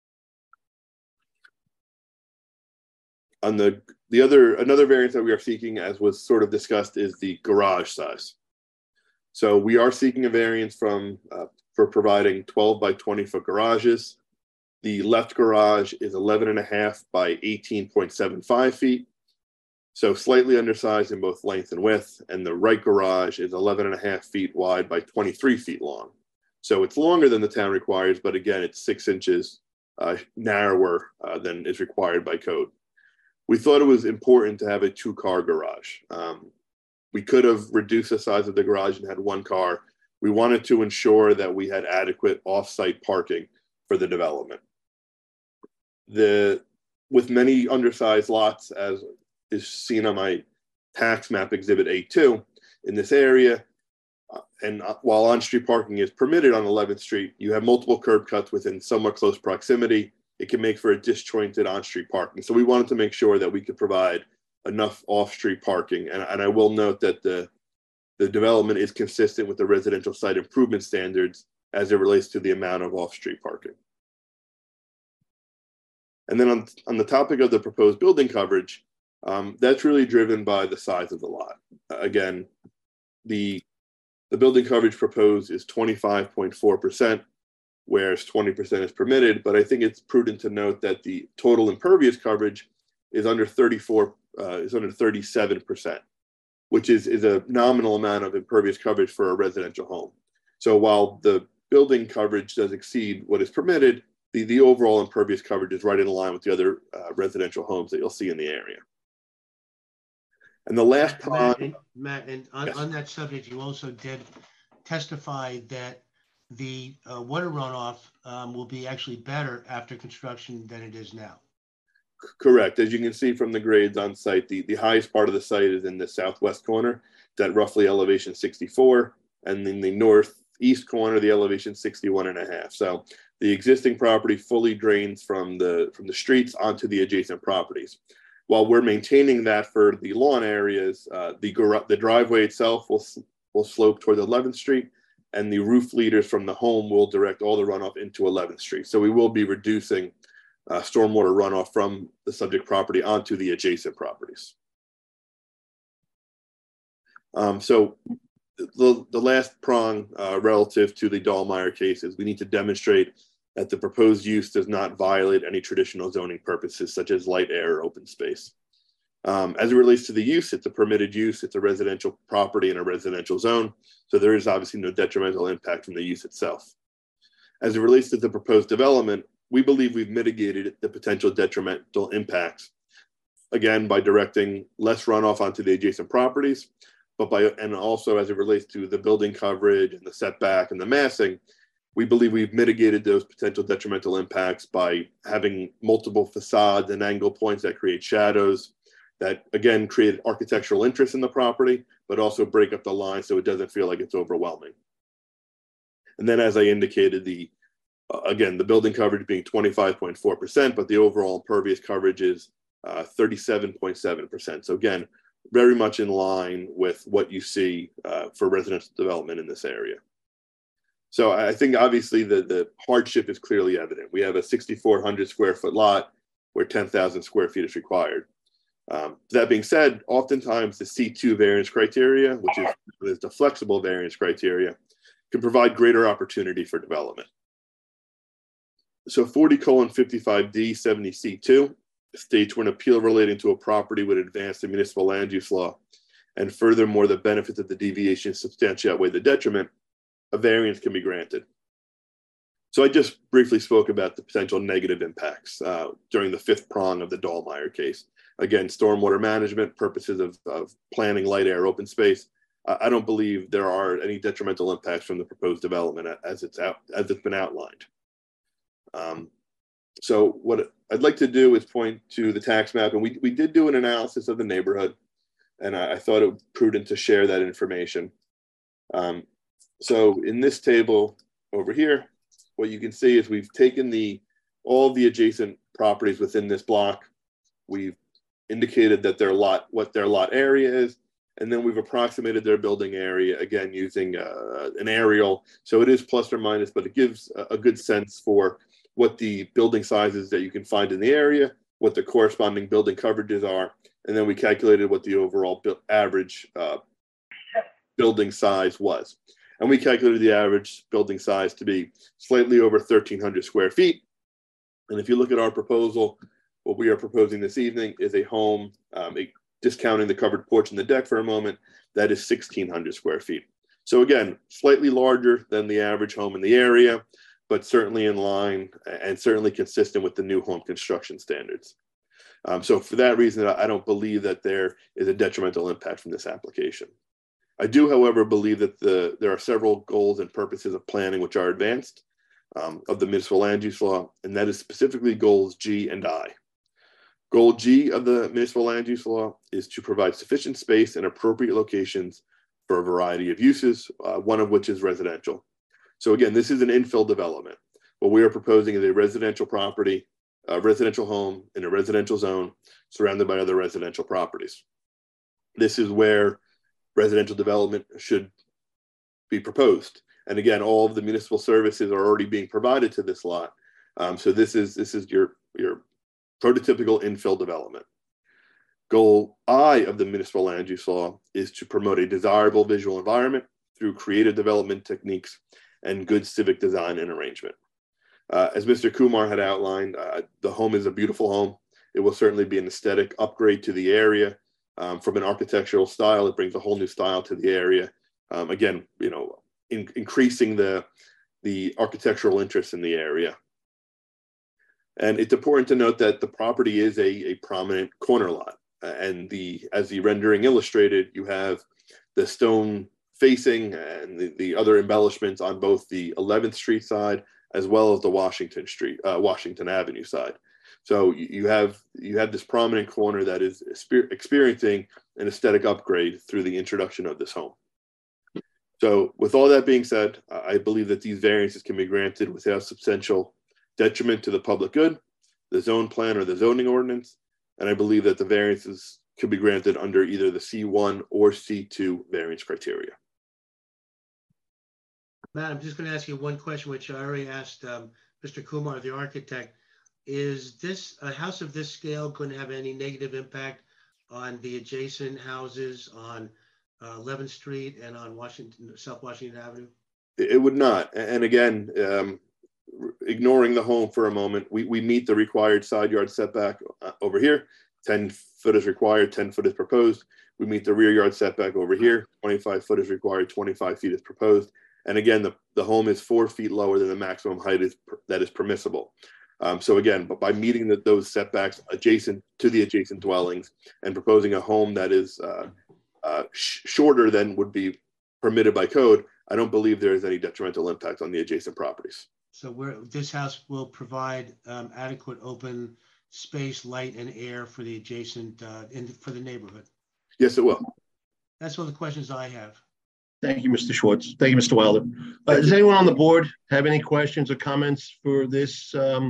On another variance that we are seeking, as was sort of discussed, is the garage size. So we are seeking a variance for providing 12 by 20 foot garages. The left garage is 11.5 by 18.75 feet. So slightly undersized in both length and width, and the right garage is 11.5 feet wide by 23 feet long. So it's longer than the town requires, but again, it's 6 inches narrower than is required by code. We thought it was important to have a 2-car garage. We could have reduced the size of the garage and had one car. We wanted to ensure that we had adequate off-site parking for the development. With many undersized lots, as is seen on my tax map exhibit A2, in this area, and while on-street parking is permitted on 11th Street, you have multiple curb cuts within somewhat close proximity. It can make for a disjointed on-street parking. So we wanted to make sure that we could provide enough off-street parking. And I will note that the development is consistent with the residential site improvement standards as it relates to the amount of off-street parking. And then on the topic of the proposed building coverage, that's really driven by the size of the lot. Again, the building coverage proposed is 25.4%, whereas 20% is permitted. But I think it's prudent to note that the total impervious coverage is under 37%, which is a nominal amount of impervious coverage for a residential home. So while the building coverage does exceed what is permitted, the overall impervious coverage is right in line with the other residential homes that you'll see in the area. And the last Matt, on that subject, you also did testify that the water runoff will be actually better after construction than it is now. Correct. As you can see from the grades on site, the highest part of the site is in the southwest corner, at roughly elevation 64, and in the northeast corner, the elevation 61.5. So the existing property fully drains from the streets onto the adjacent properties. While we're maintaining that for the lawn areas, the driveway itself will slope toward 11th Street, and the roof leaders from the home will direct all the runoff into 11th Street. So we will be reducing stormwater runoff from the subject property onto the adjacent properties. So the last prong relative to the Dahlmeyer case is we need to demonstrate that the proposed use does not violate any traditional zoning purposes, such as light, air, or open space. As it relates to the use, it's a permitted use. It's a residential property in a residential zone. So there is obviously no detrimental impact from the use itself. As it relates to the proposed development, we believe we've mitigated the potential detrimental impacts, again, by directing less runoff onto the adjacent properties, and also as it relates to the building coverage and the setback and the massing, we believe we've mitigated those potential detrimental impacts by having multiple facades and angle points that create shadows that, again, create architectural interest in the property, but also break up the line so it doesn't feel like it's overwhelming. And then, as I indicated, again, the building coverage being 25.4%, but the overall impervious coverage is 37.7%. So again, very much in line with what you see for residential development in this area. So I think obviously the hardship is clearly evident. We have a 6,400 square foot lot where 10,000 square feet is required. That being said, oftentimes the C2 variance criteria, which is the flexible variance criteria, can provide greater opportunity for development. So 40:55D 70C2 states when an appeal relating to a property would advance the municipal land use law, and furthermore, the benefits of the deviation substantially outweigh the detriment, a variance can be granted. So I just briefly spoke about the potential negative impacts during the fifth prong of the Dahlmeyer case. Again, stormwater management, purposes of planning, light, air, open space. I don't believe there are any detrimental impacts from the proposed development as it's been outlined. So what I'd like to do is point to the tax map, and we did do an analysis of the neighborhood, and I thought it was prudent to share that information. So in this table over here, what you can see is we've taken all the adjacent properties within this block. We've indicated that what their lot area is, and then we've approximated their building area, again, using an aerial. So it is plus or minus, but it gives a good sense for what the building sizes that you can find in the area, what the corresponding building coverages are, and then we calculated what the overall average building size was. And we calculated the average building size to be slightly over 1,300 square feet. And if you look at our proposal, what we are proposing this evening is a home, discounting the covered porch and the deck for a moment, that is 1,600 square feet. So again, slightly larger than the average home in the area, but certainly in line and certainly consistent with the new home construction standards. So for that reason, I don't believe that there is a detrimental impact from this application. I do, however, believe that there are several goals and purposes of planning which are advanced of the municipal land use law, and that is specifically goals G and I. Goal G of the municipal land use law is to provide sufficient space and appropriate locations for a variety of uses, one of which is residential. So again, this is an infill development. What we are proposing is a residential property, a residential home in a residential zone surrounded by other residential properties. This is where residential development should be proposed. And again, all of the municipal services are already being provided to this lot. So this is your prototypical infill development. Goal I of the municipal land use law is to promote a desirable visual environment through creative development techniques and good civic design and arrangement. As Mr. Kumar had outlined, the home is a beautiful home. It will certainly be an aesthetic upgrade to the area. From an architectural style, it brings a whole new style to the area. Again, increasing the architectural interest in the area. And it's important to note that the property is a prominent corner lot. And as the rendering illustrated, you have the stone facing and the other embellishments on both the 11th Street side as well as the Washington Avenue side. So you have this prominent corner that is experiencing an aesthetic upgrade through the introduction of this home. So with all that being said, I believe that these variances can be granted without substantial detriment to the public good, the zone plan or the zoning ordinance, and I believe that the variances could be granted under either the C1 or C2 variance criteria. Matt, I'm just going to ask you one question, which I already asked Mr. Kumar, the architect. Is this a house of this scale going to have any negative impact on the adjacent houses on 11th Street and on South Washington Avenue? It would not. And again, ignoring the home for a moment, we meet the required side yard setback over here. 10 foot is required, 10 foot is proposed. We meet the rear yard setback over here. 25 foot is required, 25 feet is proposed. And again, the home is 4 feet lower than the maximum height that is permissible. So again, but by meeting those setbacks adjacent to the adjacent dwellings and proposing a home that is shorter than would be permitted by code, I don't believe there is any detrimental impact on the adjacent properties. So this house will provide adequate open space, light, and air for the adjacent for the neighborhood. Yes, it will. That's all the questions I have. Thank you, Mr. Schwartz. Thank you, Mr. Wilder. Does anyone on the board have any questions or comments for this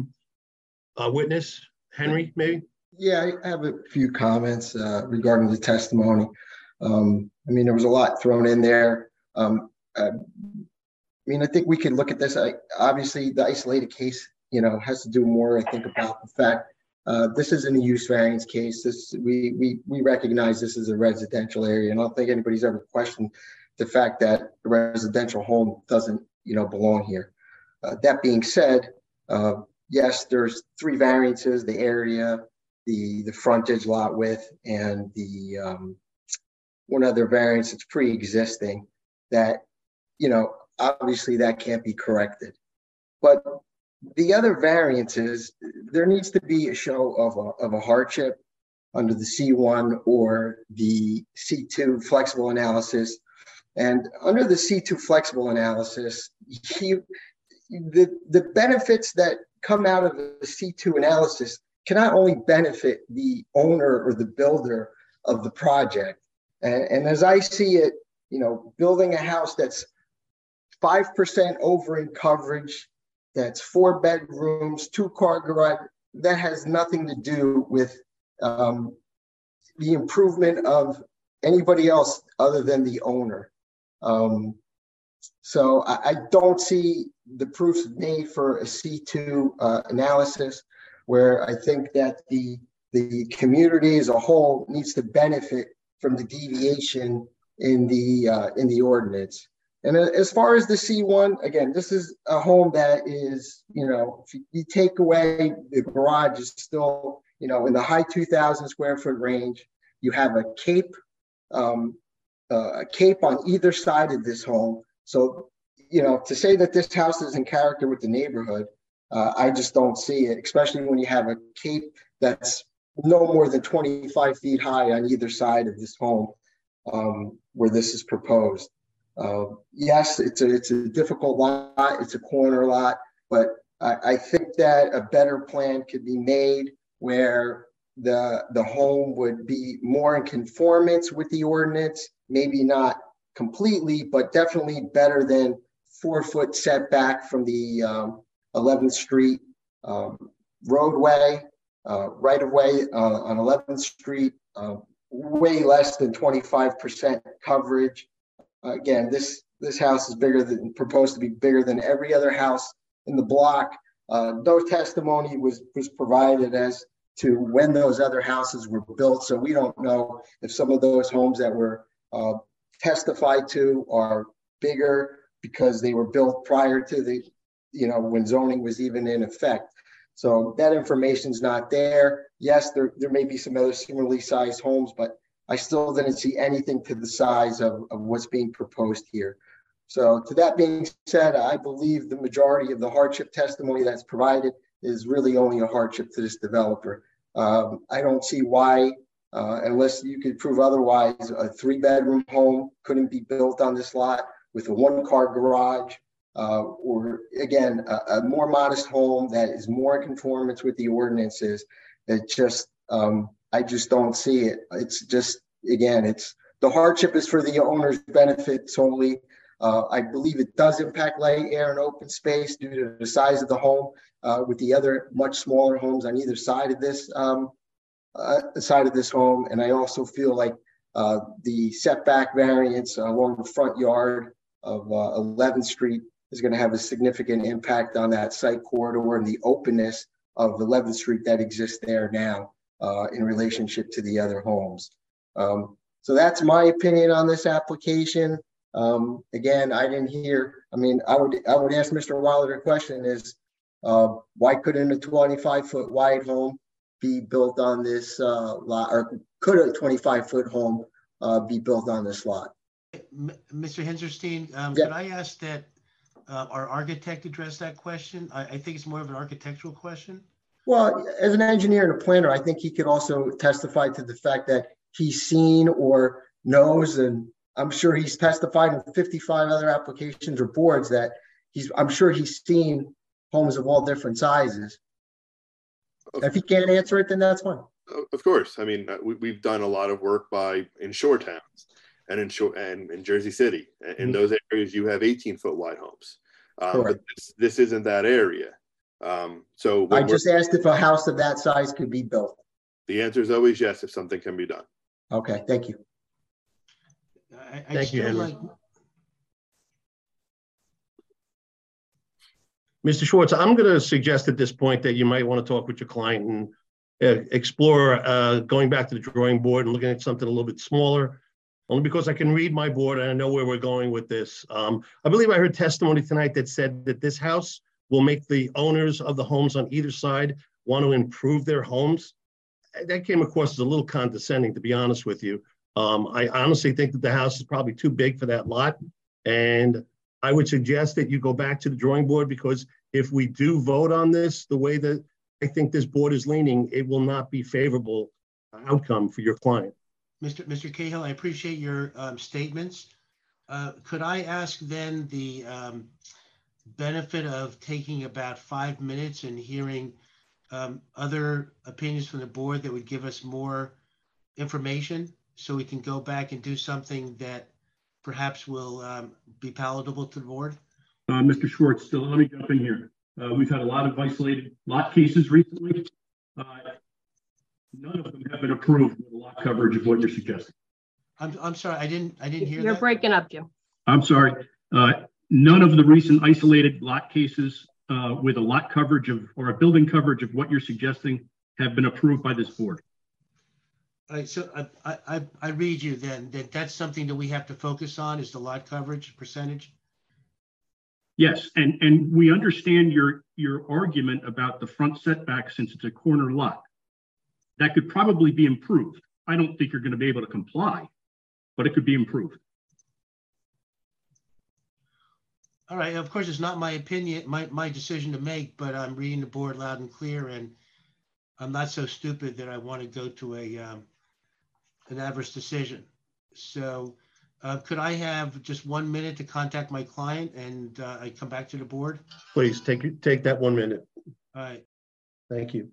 witness? Henry, maybe? Yeah, I have a few comments regarding the testimony. I mean, there was a lot thrown in there. I mean, I think we could look at this. Obviously, the isolated case, has to do more, I think, about the fact this isn't a use variance case. We recognize this is a residential area, and I don't think anybody's ever questioned the fact that a residential home doesn't, belong here. That being said, yes, there's 3 variances: the area, the frontage, lot width, and the one other variance that's pre-existing that, obviously that can't be corrected. But the other variances, there needs to be a show of a hardship under the C1 or the C2 flexible analysis. And under the C2 flexible analysis, the benefits that come out of the C2 analysis cannot only benefit the owner or the builder of the project. And as I see it, building a house that's 5% over in coverage, that's 4 bedrooms, 2-car garage, that has nothing to do with the improvement of anybody else other than the owner. So I don't see the proofs made for a C2 analysis, where I think that the community as a whole needs to benefit from the deviation in the ordinance. And as far as the C1, again, this is a home that is, if you take away the garage, is still, in the high 2,000 square foot range. You have a cape on either side of this home. So, to say that this house is in character with the neighborhood, I just don't see it, especially when you have a cape that's no more than 25 feet high on either side of this home. where this is proposed. Yes, it's a difficult lot. It's a corner lot, but I think that a better plan could be made where the home would be more in conformance with the ordinance, maybe not completely, but definitely better than 4-foot setback from the 11th Street roadway, right of way on 11th Street, way less than 25% coverage. Again, this house is proposed to be bigger than every other house in the block. No testimony was provided as to when those other houses were built, so we don't know if some of those homes that were testified to are bigger because they were built prior to the, when zoning was even in effect. So that information's not there. Yes, there may be some other similarly sized homes, but I still didn't see anything to the size of what's being proposed here. So to that being said, I believe the majority of the hardship testimony that's provided is really only a hardship to this developer. I don't see why, unless you could prove otherwise, a 3-bedroom home couldn't be built on this lot with a 1-car garage, or again, a more modest home that is more in conformance with the ordinances. It just, I just don't see it. It's just, again, the hardship is for the owner's benefit solely. I believe it does impact light, air, and open space due to the size of the home, with the other much smaller homes on either side of this home. And I also feel like the setback variance along the front yard of 11th Street is going to have a significant impact on that site corridor and the openness of 11th Street that exists there now in relationship to the other homes. So that's my opinion on this application. Again, I didn't hear, I would ask Mr. Wilder a question is, why couldn't a 25-foot wide home be built on this lot, or could a 25-foot home be built on this lot? Mr. Henserstein, Yeah. Could I ask that our architect address that question? I think it's more of an architectural question. Well, as an engineer and a planner, I think he could also testify to the fact that he's seen or knows, and I'm sure he's testified in 55 other applications or boards that I'm sure he's seen homes of all different sizes. If he can't answer it, then that's fine. Of course. I mean, we've done a lot of work in shore towns and in Jersey City. In those areas, you have 18-foot wide homes. But this isn't that area. So I just asked if a house of that size could be built. The answer is always yes, if something can be done. Okay, thank you. Thank you, Henry. Mr. Schwartz, I'm going to suggest at this point that you might want to talk with your client and explore going back to the drawing board and looking at something a little bit smaller, only because I can read my board and I know where we're going with this. I believe I heard testimony tonight that said that this house will make the owners of the homes on either side want to improve their homes. That came across as a little condescending, to be honest with you. I honestly think that the house is probably too big for that lot. And I would suggest that you go back to the drawing board, because if we do vote on this, the way that I think this board is leaning, it will not be favorable outcome for your client. Mr. Cahill, I appreciate your statements. Could I ask then the benefit of taking about 5 minutes and hearing other opinions from the board that would give us more information so we can go back and do something that perhaps will be palatable to the board? Mr. Schwartz, so let me jump in here. We've had a lot of isolated lot cases recently. None of them have been approved with a lot coverage of what you're suggesting. I'm sorry, I didn't hear You're that. breaking up, Jim. I'm sorry. None of the recent isolated lot cases with a lot coverage of, or a building coverage of what you're suggesting have been approved by this board. All right, so I read you then that that's something that we have to focus on, is the lot coverage percentage. Yes, and we understand your argument about the front setback since it's a corner lot. That could probably be improved. I don't think you're going to be able to comply, but it could be improved. All right, of course, it's not my opinion, my decision to make, but I'm reading the board loud and clear, and I'm not so stupid that I want to go to an adverse decision. So could I have just 1 minute to contact my client and I come back to the board? Please take that 1 minute. All right. Thank you.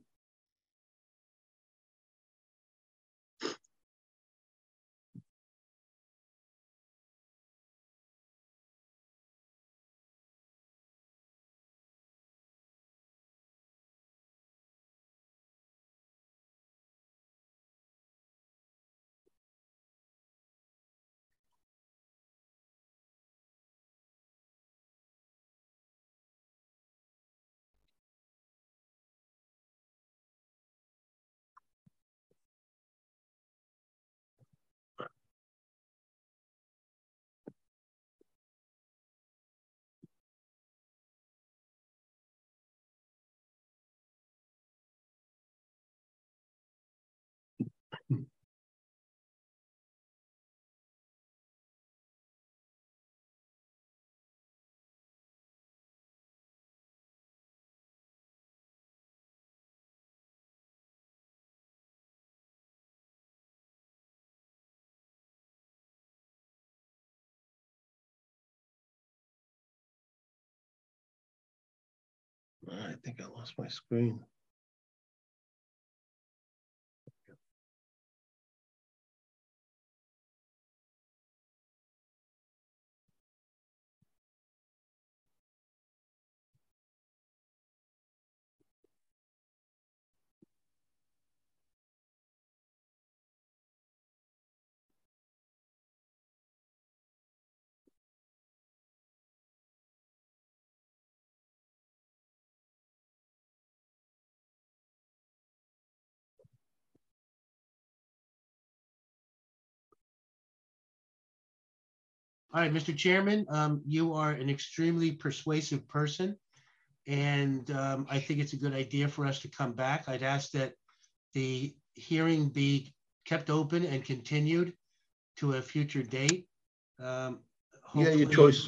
I think I lost my screen. All right, Mr. Chairman, you are an extremely persuasive person, and I think it's a good idea for us to come back. I'd ask that the hearing be kept open and continued to a future date. Yeah, your choice.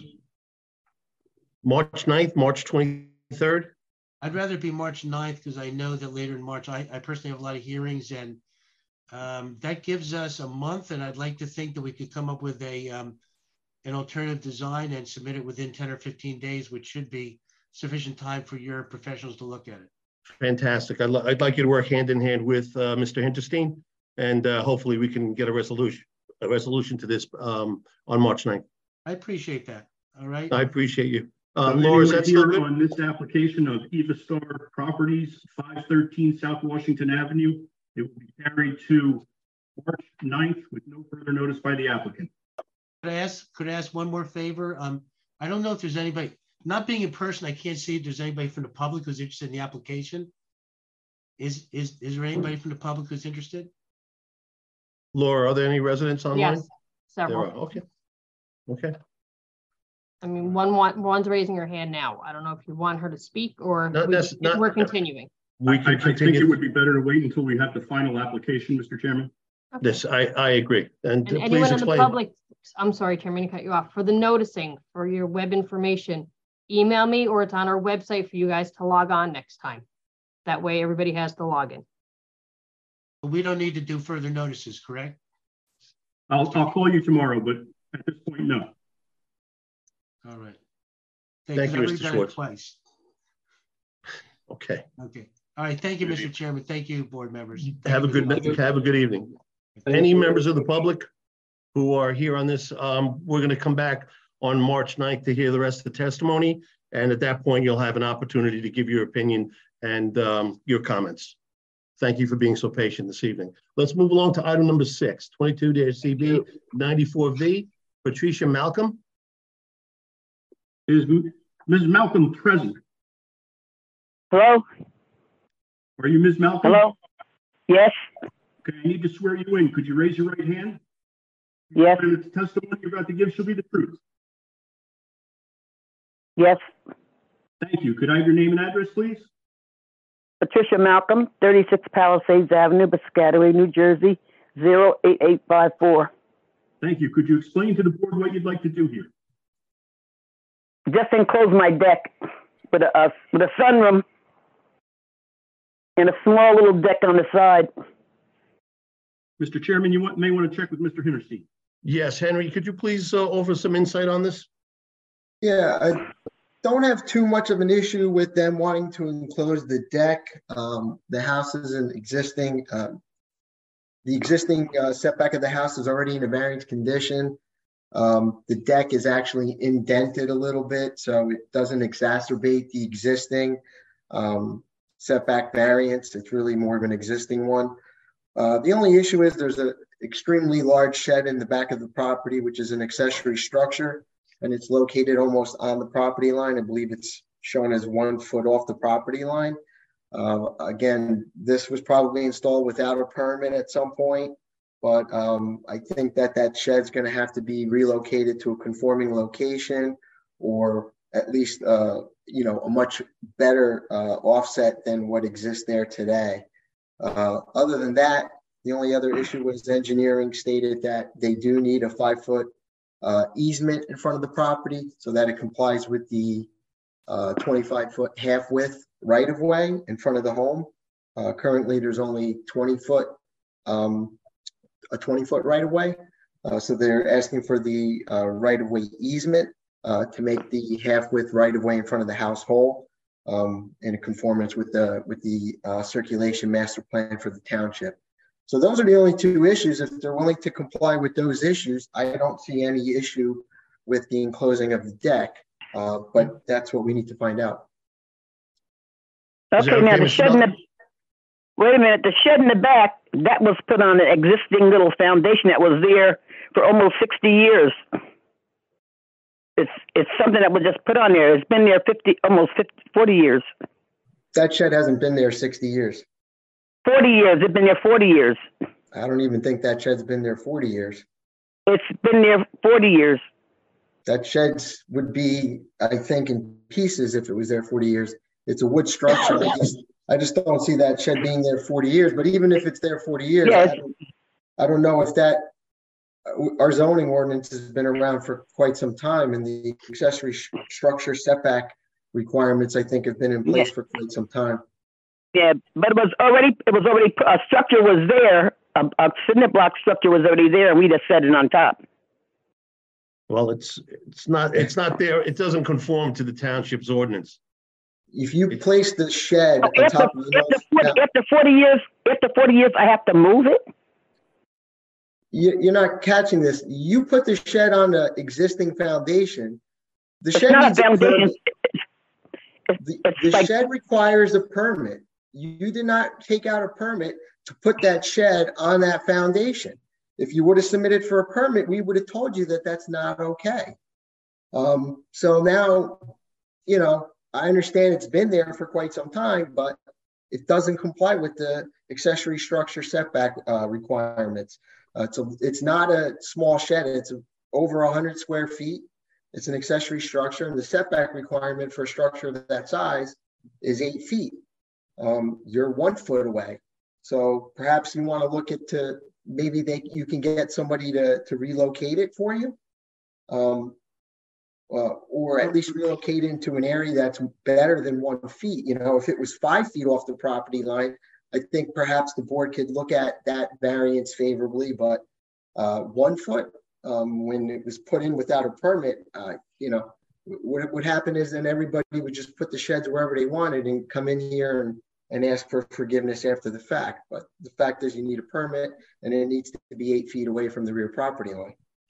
March 9th, March 23rd. I'd rather it be March 9th because I know that later in March, I personally have a lot of hearings, and that gives us a month, and I'd like to think that we could come up with an alternative design and submit it within 10 or 15 days, which should be sufficient time for your professionals to look at it. Fantastic. I'd like you to work hand in hand with Mr. Hinterstein, and hopefully we can get a resolution to this on March 9th. I appreciate that. All right. I appreciate you. So Laura, is that still good? on this application of Eva Star Properties, 513 South Washington Avenue, it will be carried to March 9th with no further notice by the applicant. Could I ask one more favor? I don't know if there's anybody, not being in person, I can't see if there's anybody from the public who's interested in the application. Is there anybody from the public who's interested? Laura, are there any residents online? Yes, several. There are. Okay. Okay. I mean, one's raising her hand now. I don't know if you want her to speak or we're continuing. We can I think continue. it would be better to wait until we have the final application, Mr. Chairman. Okay. This, I agree. And please anyone in explain. the public, I'm sorry, Chairman, to cut you off. For the noticing, for your web information, email me or it's on our website for you guys to log on next time. That way everybody has to log in. We don't need to do further notices, correct? I'll call you tomorrow, but at this point, no. All right. Thank you, Mr. Schwartz. Twice. Okay. Okay. All right. Thank you, Mr. Chairman. Thank you, board members. Have a good evening. Any members of the public who are here on this, we're going to come back on March 9th to hear the rest of the testimony. And at that point, you'll have an opportunity to give your opinion and your comments. Thank you for being so patient this evening. Let's move along to item number 6, 22-CB 94V. Patricia Malcolm. Is Ms. Malcolm present? Hello? Are you Ms. Malcolm? Hello? Yes. Okay, I need to swear you in. Could you raise your right hand? Yes. And the testimony you're about to give shall be the truth. Yes. Thank you. Could I have your name and address, please? Patricia Malcolm, 36 Palisades Avenue, Piscataway, New Jersey, 08854. Thank you. Could you explain to the board what you'd like to do here? Just enclose my deck with a sunroom and a small little deck on the side. Mr. Chairman, you may want to check with Mr. Hinterstein. Yes, Henry, could you please offer some insight on this? Yeah, I don't have too much of an issue with them wanting to enclose the deck. The house isn't existing. The existing setback of the house is already in a variance condition. The deck is actually indented a little bit, so it doesn't exacerbate the existing setback variance. It's really more of an existing one. The only issue is there's an extremely large shed in the back of the property, which is an accessory structure, and it's located almost on the property line. I believe it's shown as 1 foot off the property line. Again, this was probably installed without a permit at some point, but I think that shed's going to have to be relocated to a conforming location, or at least a much better offset than what exists there today. Other than that, the only other issue was engineering stated that they do need a 5 foot easement in front of the property so that it complies with the 25 foot half width right of way in front of the home. Currently, there's only 20 foot, a 20 foot right of way. So they're asking for the right of way easement to make the half width right of way in front of the house whole, in conformance with the circulation master plan for the township. So those are the only two issues. If they're willing to comply with those issues, I don't see any issue with the enclosing of the deck, but that's what we need to find out. Okay, now the shed in the, wait a minute, the shed in the back, that was put on an existing little foundation that was there for almost 60 years. It's something that was just put on there. It's been there 40 years. That shed hasn't been there 60 years. 40 years. It's been there 40 years. I don't even think that shed's been there 40 years. It's been there 40 years. That shed would be, I think, in pieces if it was there 40 years. It's a wood structure. I just don't see that shed being there 40 years. But even if it's there 40 years, yes. I don't know if that, our zoning ordinance has been around for quite some time, and the accessory structure setback requirements, I think, have been in place for quite some time. Yeah, but it was already a structure was there, a cinder block structure was already there, and we just set it on top. Well, it's not there. It doesn't conform to the township's ordinance. If you place the shed on top of after 40 years, I have to move it. You're not catching this. You put the shed on the existing foundation. The shed needs a permit. The shed requires a permit. You did not take out a permit to put that shed on that foundation. If you would have submitted for a permit, we would have told you that that's not okay. So now, I understand it's been there for quite some time, but it doesn't comply with the accessory structure setback requirements. It's not a small shed. It's over 100 square feet. It's an accessory structure, and the setback requirement for a structure of that size is 8 feet. You're 1 foot away. So perhaps you want to look at maybe you can get somebody to relocate it for you, or at least relocate into an area that's better than 1 feet. If it was 5 feet off the property line, I think perhaps the board could look at that variance favorably, but 1 foot, when it was put in without a permit, what would happen is then everybody would just put the sheds wherever they wanted and come in here and ask for forgiveness after the fact. But the fact is you need a permit, and it needs to be 8 feet away from the rear property line.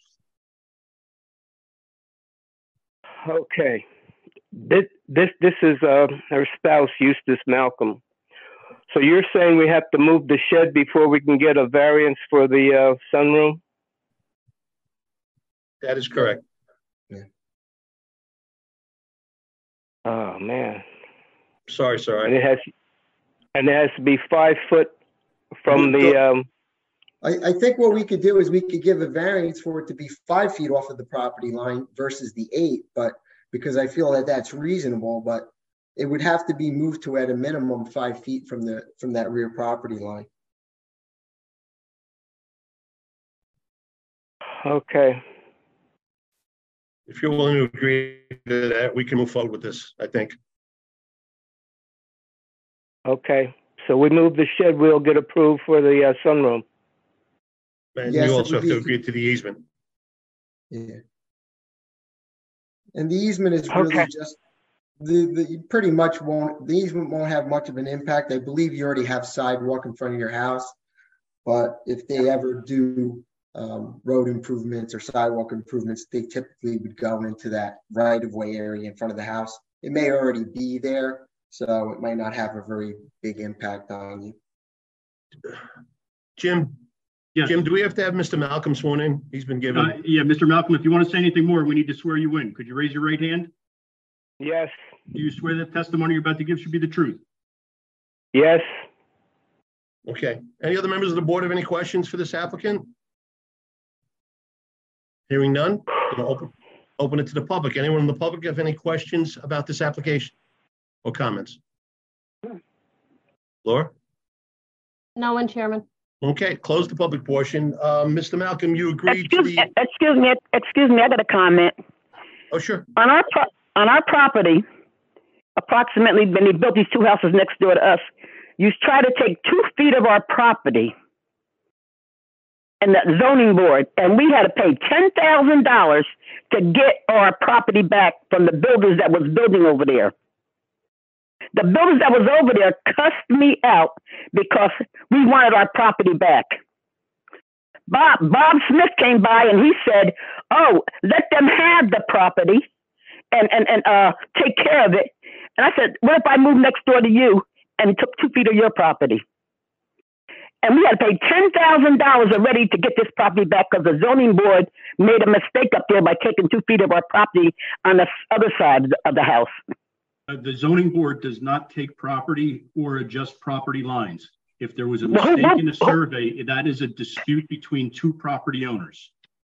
Okay. This is her spouse, Eustace Malcolm. So you're saying we have to move the shed before we can get a variance for the sunroom? That is correct. Yeah. Oh man. Sorry. And it has to be 5 foot from the. I think what we could do is we could give a variance for it to be 5 feet off of the property line versus the 8, but because I feel that that's reasonable, but it would have to be moved to at a minimum 5 feet from that rear property line. Okay. If you're willing to agree to that, we can move forward with this, I think. Okay. So we move the shed, we'll get approved for the sunroom. And yes, you also have to agree to the easement. Yeah. And the easement is really just, the pretty much the easement won't have much of an impact. I believe you already have sidewalk in front of your house, but if they ever do road improvements or sidewalk improvements, they typically would go into that right-of-way area in front of the house. It may already be there, so it might not have a very big impact on you. Jim, Yes. Jim, do we have to have Mr. Malcolm sworn in? He's been given. Yeah, Mr. Malcolm, if you want to say anything more, we need to swear you in. Could you raise your right hand? Yes. Do you swear that testimony you're about to give should be the truth? Yes. Okay. Any other members of the board have any questions for this applicant? Hearing none, open it to the public. Anyone in the public have any questions about this application or comments? Laura? No one, Chairman. Okay, close the public portion. Mr. Malcolm, you agreed to the... Excuse me, I got a comment. Oh, sure. On our property, approximately when they built these two houses next door to us, you try to take 2 feet of our property and the zoning board, and we had to pay $10,000 to get our property back from the builders that was building over there. The builders that was over there cussed me out because we wanted our property back. Bob Smith came by and he said, "Oh, let them have the property and take care of it." And I said, "What if I move next door to you and took 2 feet of your property?" And we had to pay $10,000 already to get this property back because the zoning board made a mistake up there by taking 2 feet of our property on the other side of the house. The zoning board does not take property or adjust property lines. If there was a mistake in the survey, that is a dispute between 2 property owners.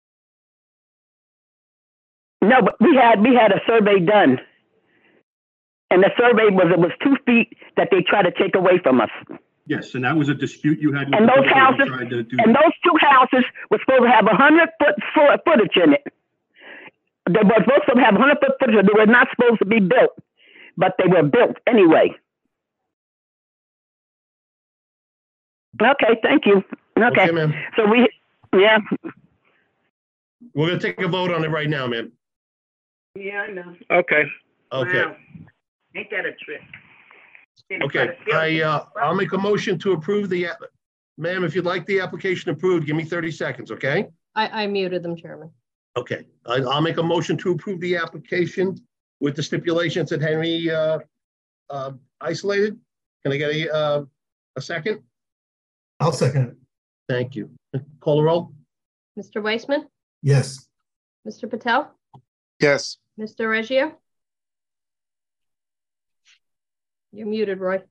No, but we had a survey done. And the survey it was 2 feet that they tried to take away from us. Yes, and that was a dispute you had with and the those houses, and those 2 houses were supposed to have 100-foot footage in it. They were supposed to have 100-foot footage. They were not supposed to be built, but they were built anyway. Okay, thank you. Okay, ma'am. So we're gonna take a vote on it right now, ma'am. Yeah, I know. Okay. Okay. Wow. Ain't that a trick? Okay, I'll make a motion to approve ma'am, if you'd like the application approved, give me 30 seconds, okay? I muted them, Chairman. Okay, I'll make a motion to approve the application with the stipulations that Henry isolated. Can I get a second? I'll second it. Thank you. Call the roll. Mr. Weissman? Yes. Mr. Patel? Yes. Mr. Reggio? You're muted, Roy.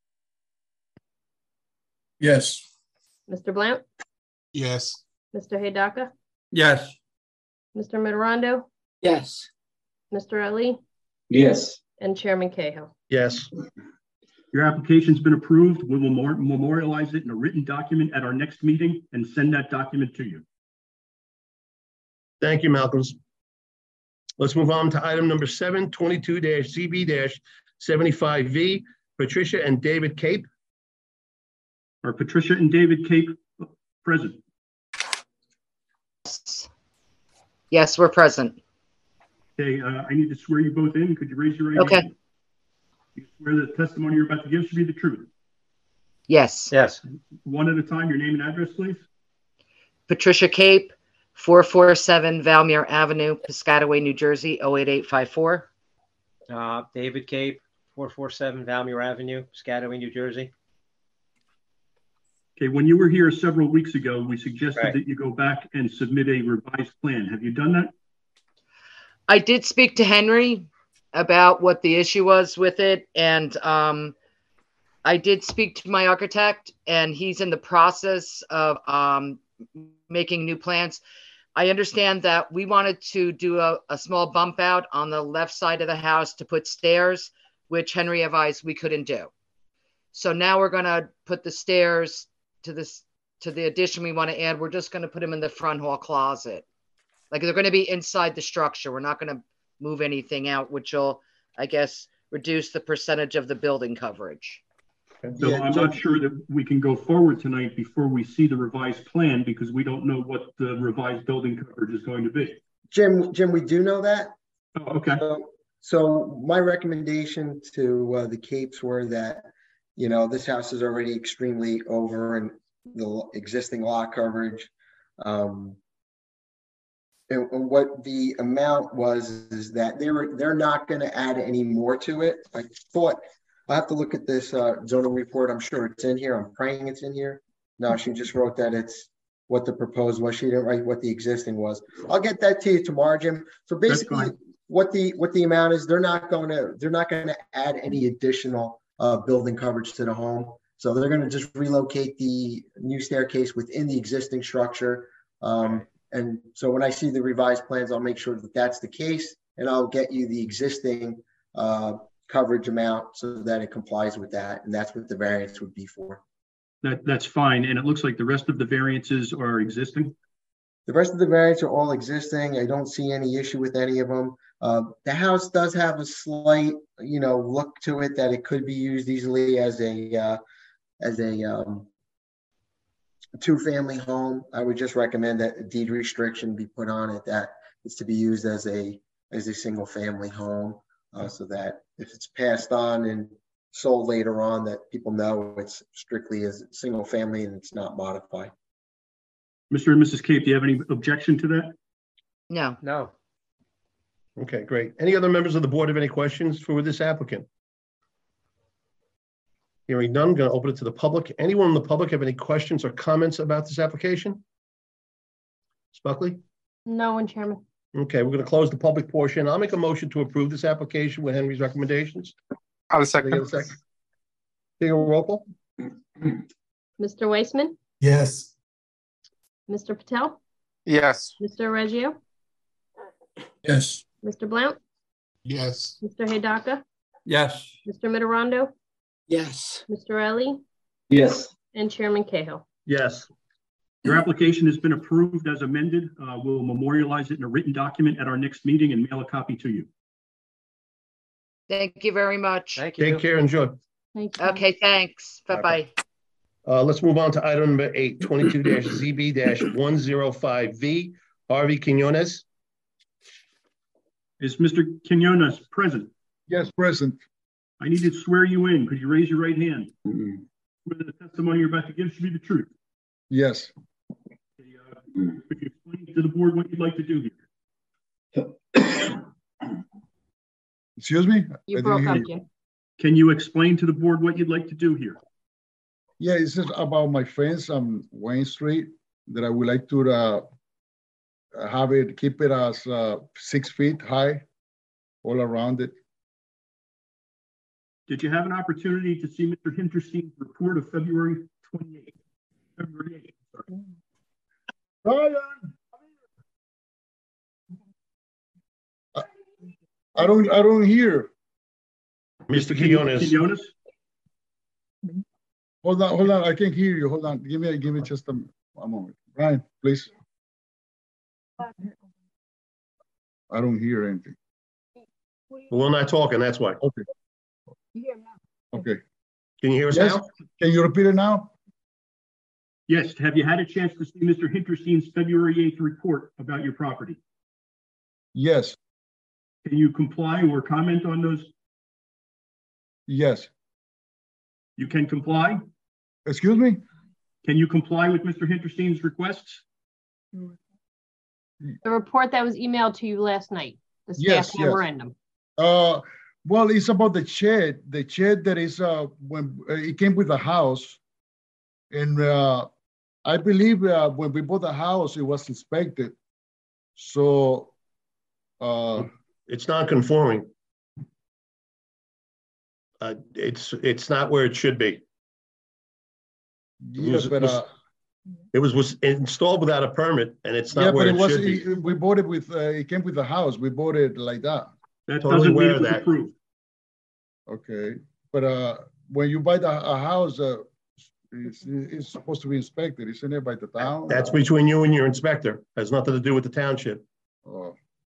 Yes. Mr. Blount? Yes. Mr. Hidaka? Yes. Mr. Mitterando? Yes. Mr. Ali? Yes. And Chairman Cahill. Yes. Your application's been approved. We will memorialize it in a written document at our next meeting and send that document to you. Thank you, Malcolm. Let's move on to item number 7, 22-ZB-75V, Patricia and David Cape. Are Patricia and David Cape present? Yes, we're present. Okay, I need to swear you both in. Could you raise your right hand? Okay. You swear the testimony you're about to give should be the truth? Yes. Yes. One at a time, your name and address, please. Patricia Cape, 447 Valmere Avenue, Piscataway, New Jersey, 08854. David Cape, 447 Valmere Avenue, Piscataway, New Jersey. Okay, when you were here several weeks ago, we suggested that you go back and submit a revised plan. Have you done that? I did speak to Henry about what the issue was with it, and I did speak to my architect, and he's in the process of making new plans. I understand that we wanted to do a small bump out on the left side of the house to put stairs, which Henry advised we couldn't do. So now we're going to put the stairs to the addition we want to add. We're just going to put them in the front hall closet. Like they're going to be inside the structure. We're not going to move anything out, which will, I guess, reduce the percentage of the building coverage. So yeah, I'm not sure that we can go forward tonight before we see the revised plan because we don't know what the revised building coverage is going to be. Jim, we do know that. Oh, okay. So my recommendation to the Capes were that, this house is already extremely over in the existing lot coverage. And what the amount was is that they're not going to add any more to it. I thought I have to look at this zoning report. I'm sure it's in here. I'm praying it's in here. No, she just wrote that it's what the proposed was. She didn't write what the existing was. I'll get that to you tomorrow, Jim. So basically, what the amount is, they're not going to add any additional building coverage to the home. So they're going to just relocate the new staircase within the existing structure. And so when I see the revised plans, I'll make sure that that's the case, and I'll get you the existing coverage amount so that it complies with that. And that's what the variance would be for. That's fine. And it looks like the rest of the variances are existing. The rest of the variants are all existing. I don't see any issue with any of them. The house does have a slight, look to it that it could be used easily as a two-family home. I would just recommend that a deed restriction be put on it that it's to be used as a single-family home, so that if it's passed on and sold later on, that people know it's strictly as single-family and it's not modified. Mr. and Mrs. Cape, do you have any objection to that? No. No. Okay, great. Any other members of the board have any questions for this applicant? Hearing none, I'm going to open it to the public. Anyone in the public have any questions or comments about this application? Ms. Buckley? No one, Chairman. Okay, we're going to close the public portion. I'll make a motion to approve this application with Henry's recommendations. I'll second. Take a roll call. Mr. Weissman? Yes. Mr. Patel? Yes. Mr. Reggio? Yes. Mr. Blount? Yes. Mr. Hidaka? Yes. Mr. Mitterondo? Yes. Mr. Ellie? Yes. And Chairman Cahill. Yes. Your application has been approved as amended. We'll memorialize it in a written document at our next meeting and mail a copy to you. Thank you very much. Thank you. Take care. Enjoy. Thank you. Okay, thanks. Bye-bye. Let's move on to item number 8, 22-ZB-105V. Harvey Quinones. Is Mr. Quinones present? Yes, present. I need to swear you in. Could you raise your right hand? Whether the testimony you're about to give should be the truth. Yes. Could you explain to the board what you'd like to do here? Excuse me? You broke up, Jim. Can you explain to the board what you'd like to do here? Yeah, it's just about my fence on Wayne Street that I would like to keep it as 6 feet high all around it. Did you have an opportunity to see Mr. Hinterstein's report of February 28th? February 8th, sorry. Brian! I don't hear. Mr. Quinones. Hold on. I can't hear you. Hold on. Give me just a moment. Brian, please. I don't hear anything. We're not talking, that's why. Okay. Okay. Can you hear us now? Can you repeat it now? Yes. Have you had a chance to see Mr. Hinterstein's February 8th report about your property? Yes. Can you comply or comment on those? Yes. You can comply? Excuse me? Can you comply with Mr. Hinterstein's requests? The report that was emailed to you last night, the staff memorandum. Well, it's about the shed. The shed that is when it came with the house, and I believe when we bought the house, it was inspected. So it's non-conforming. It's not where it should be. Yes, it was installed without a permit, and it's not where it should be. We bought it with it came with the house. We bought it like that. That totally doesn't mean it was approved. Okay, but when you buy a house, it's supposed to be inspected, isn't it, by the town? That's between you and your inspector. It has nothing to do with the township. Oh.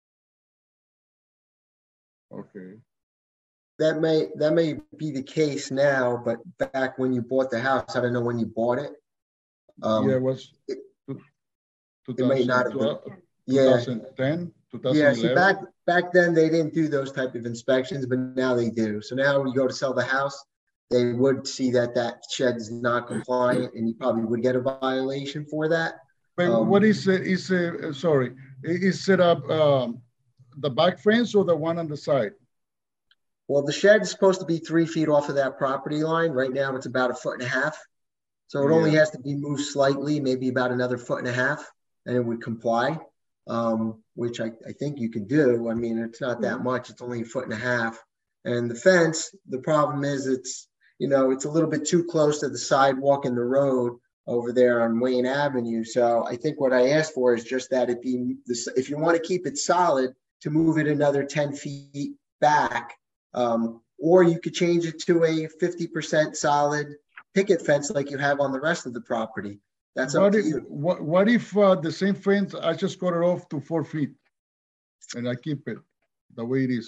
Okay. That may be the case now, but back when you bought the house, I don't know when you bought it. Yeah, it was it may not have been. 2010, 2011? Yeah, so back then they didn't do those type of inspections, but now they do. So now when you go to sell the house, they would see that that shed is not compliant, and you probably would get a violation for that. But what is it? Sorry, is it the back fence or the one on the side? Well, the shed is supposed to be 3 feet off of that property line. Right now, it's about 1.5 feet. So it only has to be moved slightly, maybe about another 1.5 feet, and it would comply, which I think you can do. I mean, it's not that much. It's only 1.5 feet. And the fence, the problem is it's a little bit too close to the sidewalk and the road over there on Wayne Avenue. So I think what I asked for is just that if you want to keep it solid, to move it another 10 feet back, or you could change it to a 50% solid picket fence like you have on the rest of the property. That's up to you. What if the same fence, I just cut it off to 4 feet and I keep it the way it is?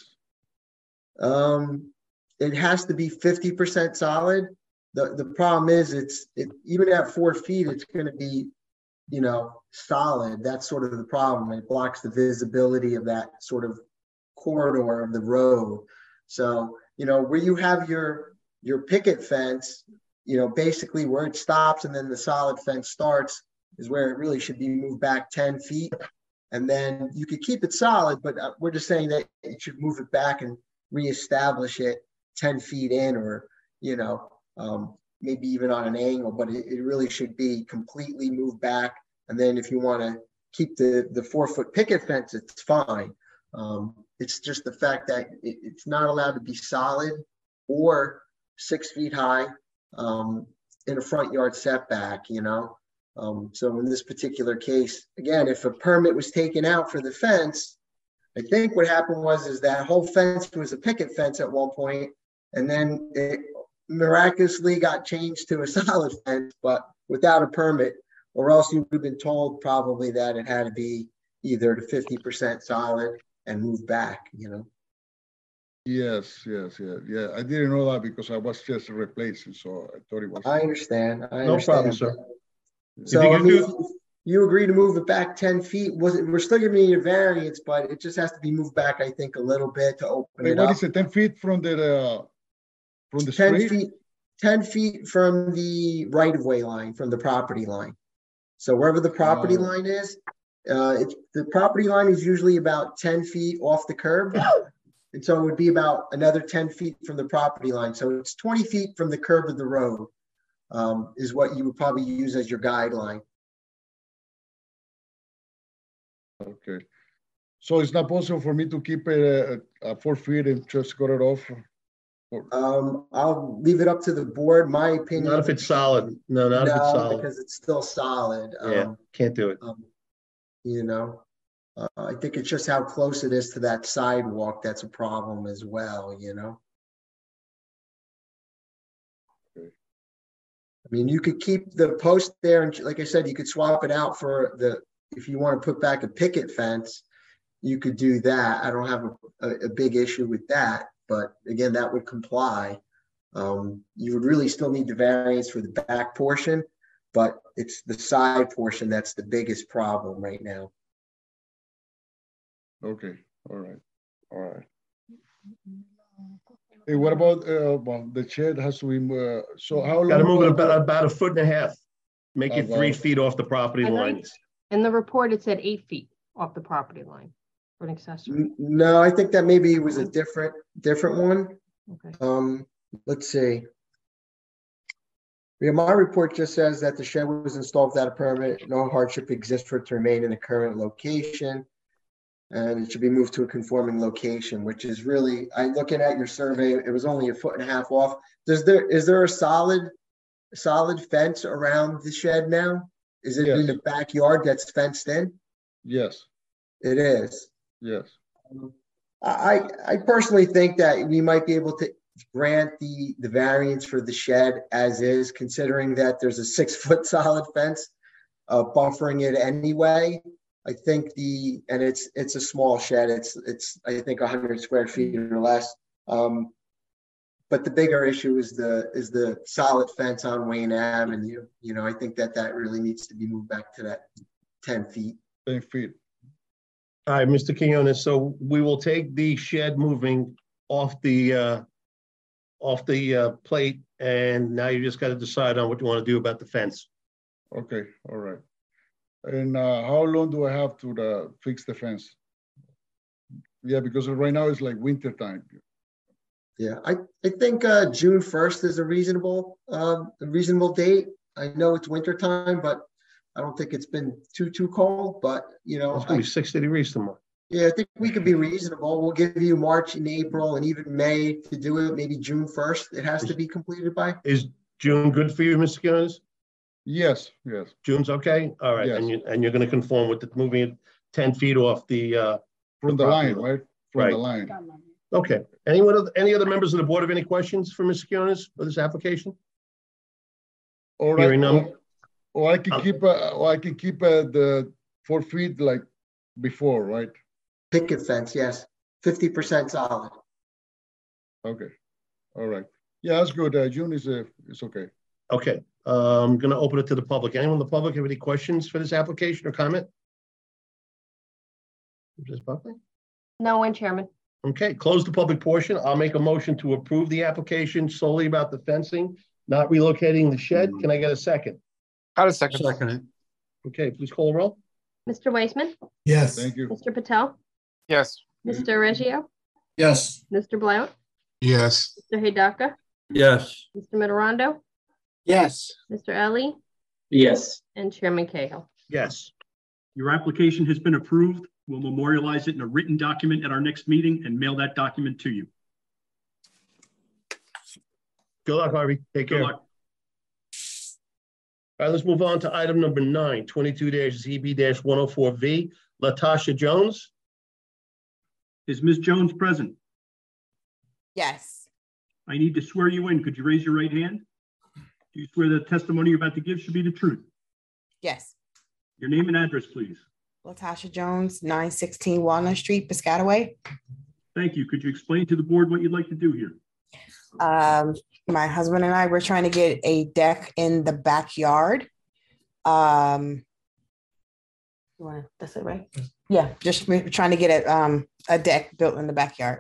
It has to be 50% solid. The problem is even at 4 feet, it's going to be, solid. That's sort of the problem. It blocks the visibility of that sort of corridor of the road. So, where you have your picket fence, basically where it stops and then the solid fence starts is where it really should be moved back 10 feet. And then you could keep it solid, but we're just saying that you should move it back and reestablish it 10 feet in, or, maybe even on an angle, but it really should be completely moved back. And then if you want to keep the 4 foot picket fence, it's fine. It's just the fact that it's not allowed to be solid or 6 feet high in a front yard setback, So in this particular case, again, if a permit was taken out for the fence, I think what happened is that whole fence was a picket fence at one point, and then it miraculously got changed to a solid fence, but without a permit, or else you would have been told probably that it had to be either to 50% solid and move back, Yes. I didn't know that because I was just replacing, so I thought it was. I understand. No problem, sir. So you agree to move it back 10 feet. We're still giving you a variance, but it just has to be moved back, I think, a little bit to open it up. What is it? 10 feet from the 10 street? feet. 10 feet from the right-of-way line, from the property line. So wherever the property line is, the property line is usually about 10 feet off the curb. And so it would be about another 10 feet from the property line. So it's 20 feet from the curb of the road is what you would probably use as your guideline. Okay. So it's not possible for me to keep it at 4 feet and just cut it off? I'll leave it up to the board. My opinion. Not if it's solid. No, not if it's solid. Because it's still solid. Can't do it. I think it's just how close it is to that sidewalk that's a problem as well, Okay. I mean, you could keep the post there, and like I said, you could swap it out for if you want to put back a picket fence, you could do that. I don't have a big issue with that, but again, that would comply. You would really still need the variance for the back portion, but it's the side portion that's the biggest problem right now. Okay, all right. Hey, what about the shed has to be so how long? Got to move it about 1.5 feet. Make it 3 feet off the property line. In the report, it said 8 feet off the property line for an accessory. No, I think that maybe it was a different one. Okay. Let's see. Yeah, my report just says that the shed was installed without a permit. No hardship exists for it to remain in the current location. And it should be moved to a conforming location, which is really, looking at your survey, it was only 1.5 feet off. Is there a solid fence around the shed now? Is it in the backyard that's fenced in? Yes. It is. Yes. I personally think that we might be able to grant the variance for the shed as is, considering that there's a 6 foot solid fence buffering it anyway. I think it's a small shed. It's I think 100 square feet or less. But the bigger issue is the solid fence on Wayne Avenue. I think that really needs to be moved back to that 10 feet. 10 feet. All right, Mr. Quinones, so we will take the shed moving off the plate, and now you just got to decide on what you want to do about the fence. Okay, all right. And how long do I have to fix the fence? Yeah, because right now it's like winter time. Yeah, I think June 1st is a reasonable date. I know it's winter time, but I don't think it's been too cold. But you know, It's gonna be 60 degrees tomorrow. yeah, I think we could be reasonable. We'll give you March and April and even May to do it. Maybe June 1st. It has to be completed by. Is June good for you, Mr. Quinones? Yes. June's okay. All right, Yes. and you're going to conform with moving it 10 feet off the From the property line, right? From Right. the line. Okay. Any other members of the board have any questions for Mr. Quinones for this application? All right. Hearing none. Or I can keep the 4 feet like before, right? Picket fence, yes, 50% solid. Okay. All right. Yeah, that's good. June is it's okay. Okay. I'm going to open it to the public. Anyone in the public have any questions for this application or comment? Ms. Buckley? No one, Chairman. Okay, close the public portion. I'll make a motion to approve the application solely about the fencing, not relocating the shed. Can I get a second? I'll second. Second it. Okay, please call the roll. Mr. Weissman, Yes. Thank you. Mr. Patel, Yes. Mr. Reggio, Yes. Mr. Blount, Yes. Mr. Hidaka, Yes. Mr. Mitterondo, Yes. Mr. Ellie, Yes. and Chairman Cahill. Yes. Your application has been approved. We'll memorialize it in a written document at our next meeting and mail that document to you. Good luck, Harvey. Take care. Good luck. All right, let's move on to item number 9, 22-ZB-104V, Latasha Jones. Is Ms. Jones present? Yes. I need to swear you in. Could you raise your right hand? Do you swear the testimony you're about to give should be the truth? Yes. Your name and address, please. Latasha Jones, 916 Walnut Street, Piscataway. Thank you. Could you explain to the board what you'd like to do here? My husband and I were trying to get a deck in the backyard. That's it, right? Yeah, just we're trying to get a deck built in the backyard.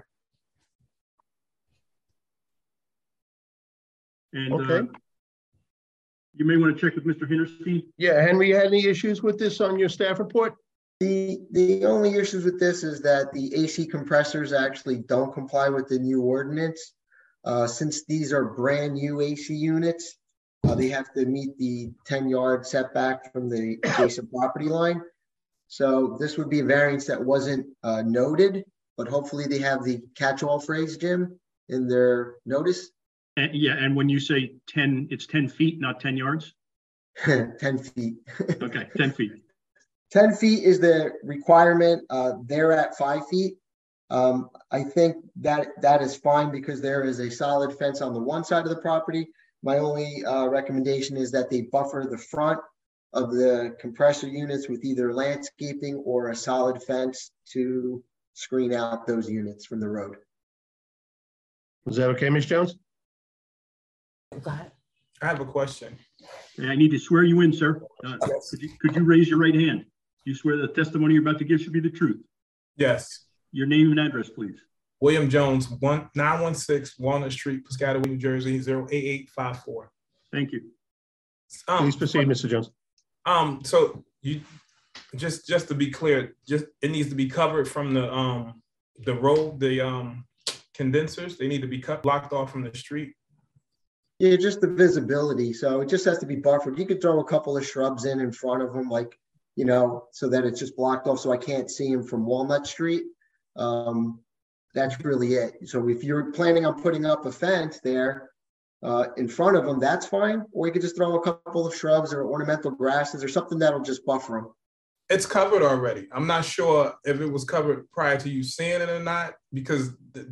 And Okay. You may want to check with Mr. Hinterstein. Yeah, Henry, you had any issues with this on your staff report? The only issues with this is that the AC compressors actually don't comply with the new ordinance. Since these are brand new AC units, they have to meet the 10-yard setback from the adjacent property line. So this would be a variance that wasn't noted, but hopefully they have the catch-all phrase, Jim, in their notice. And, yeah, and when you say 10, it's 10 feet, not 10 yards? 10 feet. Okay, 10 feet. 10 feet is the requirement. They're at 5 feet. I think that is fine because there is a solid fence on the one side of the property. My only recommendation is that they buffer the front of the compressor units with either landscaping or a solid fence to screen out those units from the road. Is that okay, Ms. Jones? Go ahead. I have a question. I need to swear you in, sir. Could you raise your right hand? Do you swear the testimony you're about to give should be the truth? Yes. Your name and address, please. William Jones, 916 Walnut Street, Piscataway, New Jersey, 08854. Thank you. Please proceed, Mr. Jones. So you just to be clear, it needs to be covered from the road, the condensers. They need to be blocked off from the street. Yeah, just the visibility. So it just has to be buffered. You could throw a couple of shrubs in front of them, like, you know, so that it's just blocked off so I can't see them from Walnut Street. That's really it. So if you're planning on putting up a fence there in front of them, that's fine. Or you could just throw a couple of shrubs or ornamental grasses or something that'll just buffer them. It's covered already. I'm not sure if it was covered prior to you seeing it or not, because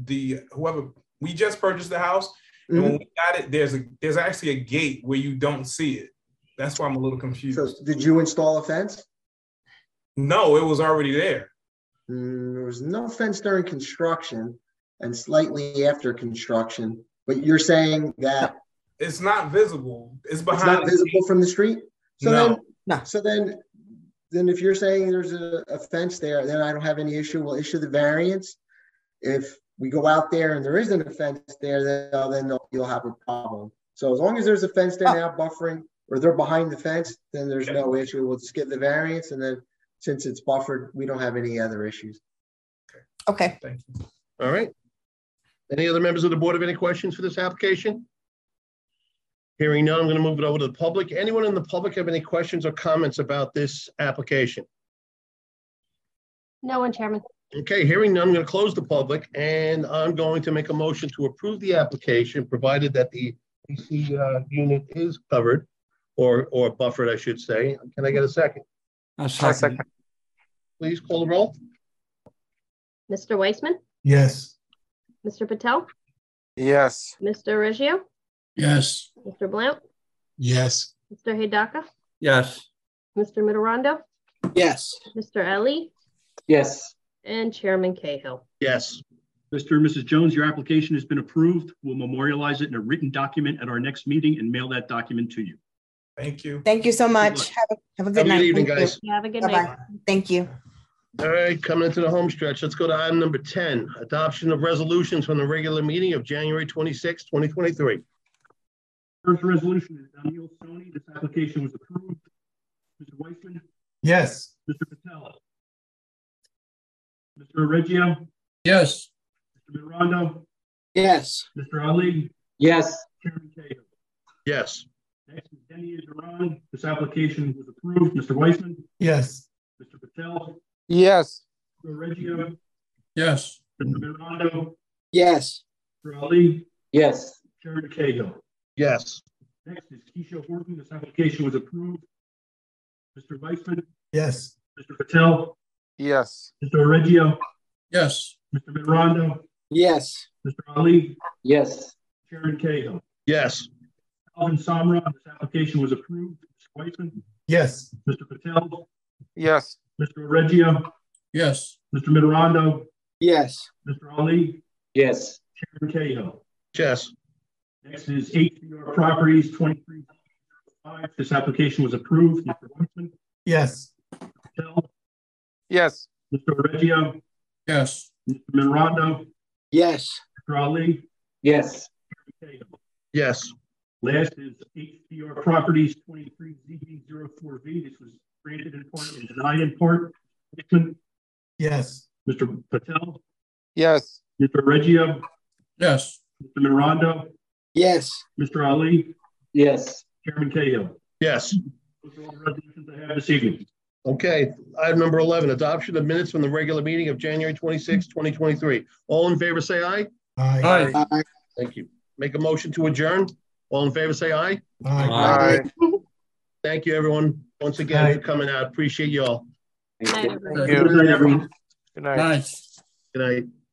we just purchased the house. And when we got it, there's actually a gate where you don't see it. That's why I'm a little confused. So did you install a fence? No, it was already there. There was no fence during construction and slightly after construction. But you're saying that it's not visible. It's behind. It's not visible from the street. So no. then then if you're saying there's a fence there, then I don't have any issue. We'll issue the variance. If we go out there and there isn't a fence there, then you'll have a problem. So as long as there's a fence there now buffering, or they're behind the fence, then there's no issue. We'll just get the variance, and then since it's buffered, we don't have any other issues. Okay. Thank you. All right. Any other members of the board have any questions for this application? Hearing none, I'm going to move it over to the public. Anyone in the public have any questions or comments about this application? No one, Chairman. Okay, hearing none, I'm going to close the public, and I'm going to make a motion to approve the application, provided that the AC unit is covered or buffered, I should say. Can I get a second? A second. Please call the roll. Mr. Weissman, Yes. Mr. Patel, Yes. Mr. Reggio, Yes. Mr. Blount, Yes. Mr. Hidaka, Yes. Mr. Mitterondo, Yes. Mr. Ali, Yes. and Chairman Cahill. Yes. Mr. and Mrs. Jones, your application has been approved. We'll memorialize it in a written document at our next meeting and mail that document to you. Thank you. Thank you so much. Have a good night. Good evening, Thank you. guys. Have a good Bye-bye. night. Thank you. All right, coming into the home stretch. Let's go to item number 10, adoption of resolutions from the regular meeting of January 26, 2023. First resolution is Daniel Sony. This application was approved. Mr. Weissman, Yes. Mr. Patel, Mr. Reggio, Yes. Mr. Mitterondo, Yes. Mr. Ali, Yes. Chairman Cahill. Yes. Next is Denny Duran. This application was approved. Mr. Weissman, Yes. Mr. Patel, Yes. Mr. Reggio, Yes. Mr. Mitterondo, Yes. Mr. Ali, Yes. Chairman Cahill. Yes. Next is Keisha Horton. This application was approved. Mr. Weissman, Yes. Mr. Patel, Yes. Mr. Reggio, Yes. Mr. Mitterondo, Yes. Mr. Ali, Yes. Chairman Cahill. Yes. Alvin Samra. This application was approved. Mr. Weissman, Yes. Mr. Patel, Yes. Mr. Reggio, Yes. Mr. Mitterondo, Yes. Mr. Ali, Yes. Chairman Cahill. Yes. Next is HBR Properties 2305. This application was approved. Mr. Weissman, Yes. Patel, Yes. Mr. Reggio, Yes. Mr. Mitterondo, Yes. Mr. Ali, Yes. Chairman Cahill. Yes. Last is HBR Properties 23ZB04V. This was granted in part and denied in part. Weissman, Yes. Mr. Patel, Yes. Mr. Reggio, Yes. Mr. Mitterondo, Yes. Mr. Ali, Yes. Chairman Cahill. Yes. Those are all the resolutions I have this evening. Okay, item number 11, adoption of minutes from the regular meeting of January 26, 2023. All in favor, say aye. Aye. Aye. Thank you. Make a motion to adjourn. All in favor, say aye. Aye. Thank you, everyone. Once again, for coming out. Appreciate you all. Good night, everyone. Thank you. Good night, everyone. Good night. Nice. Good night.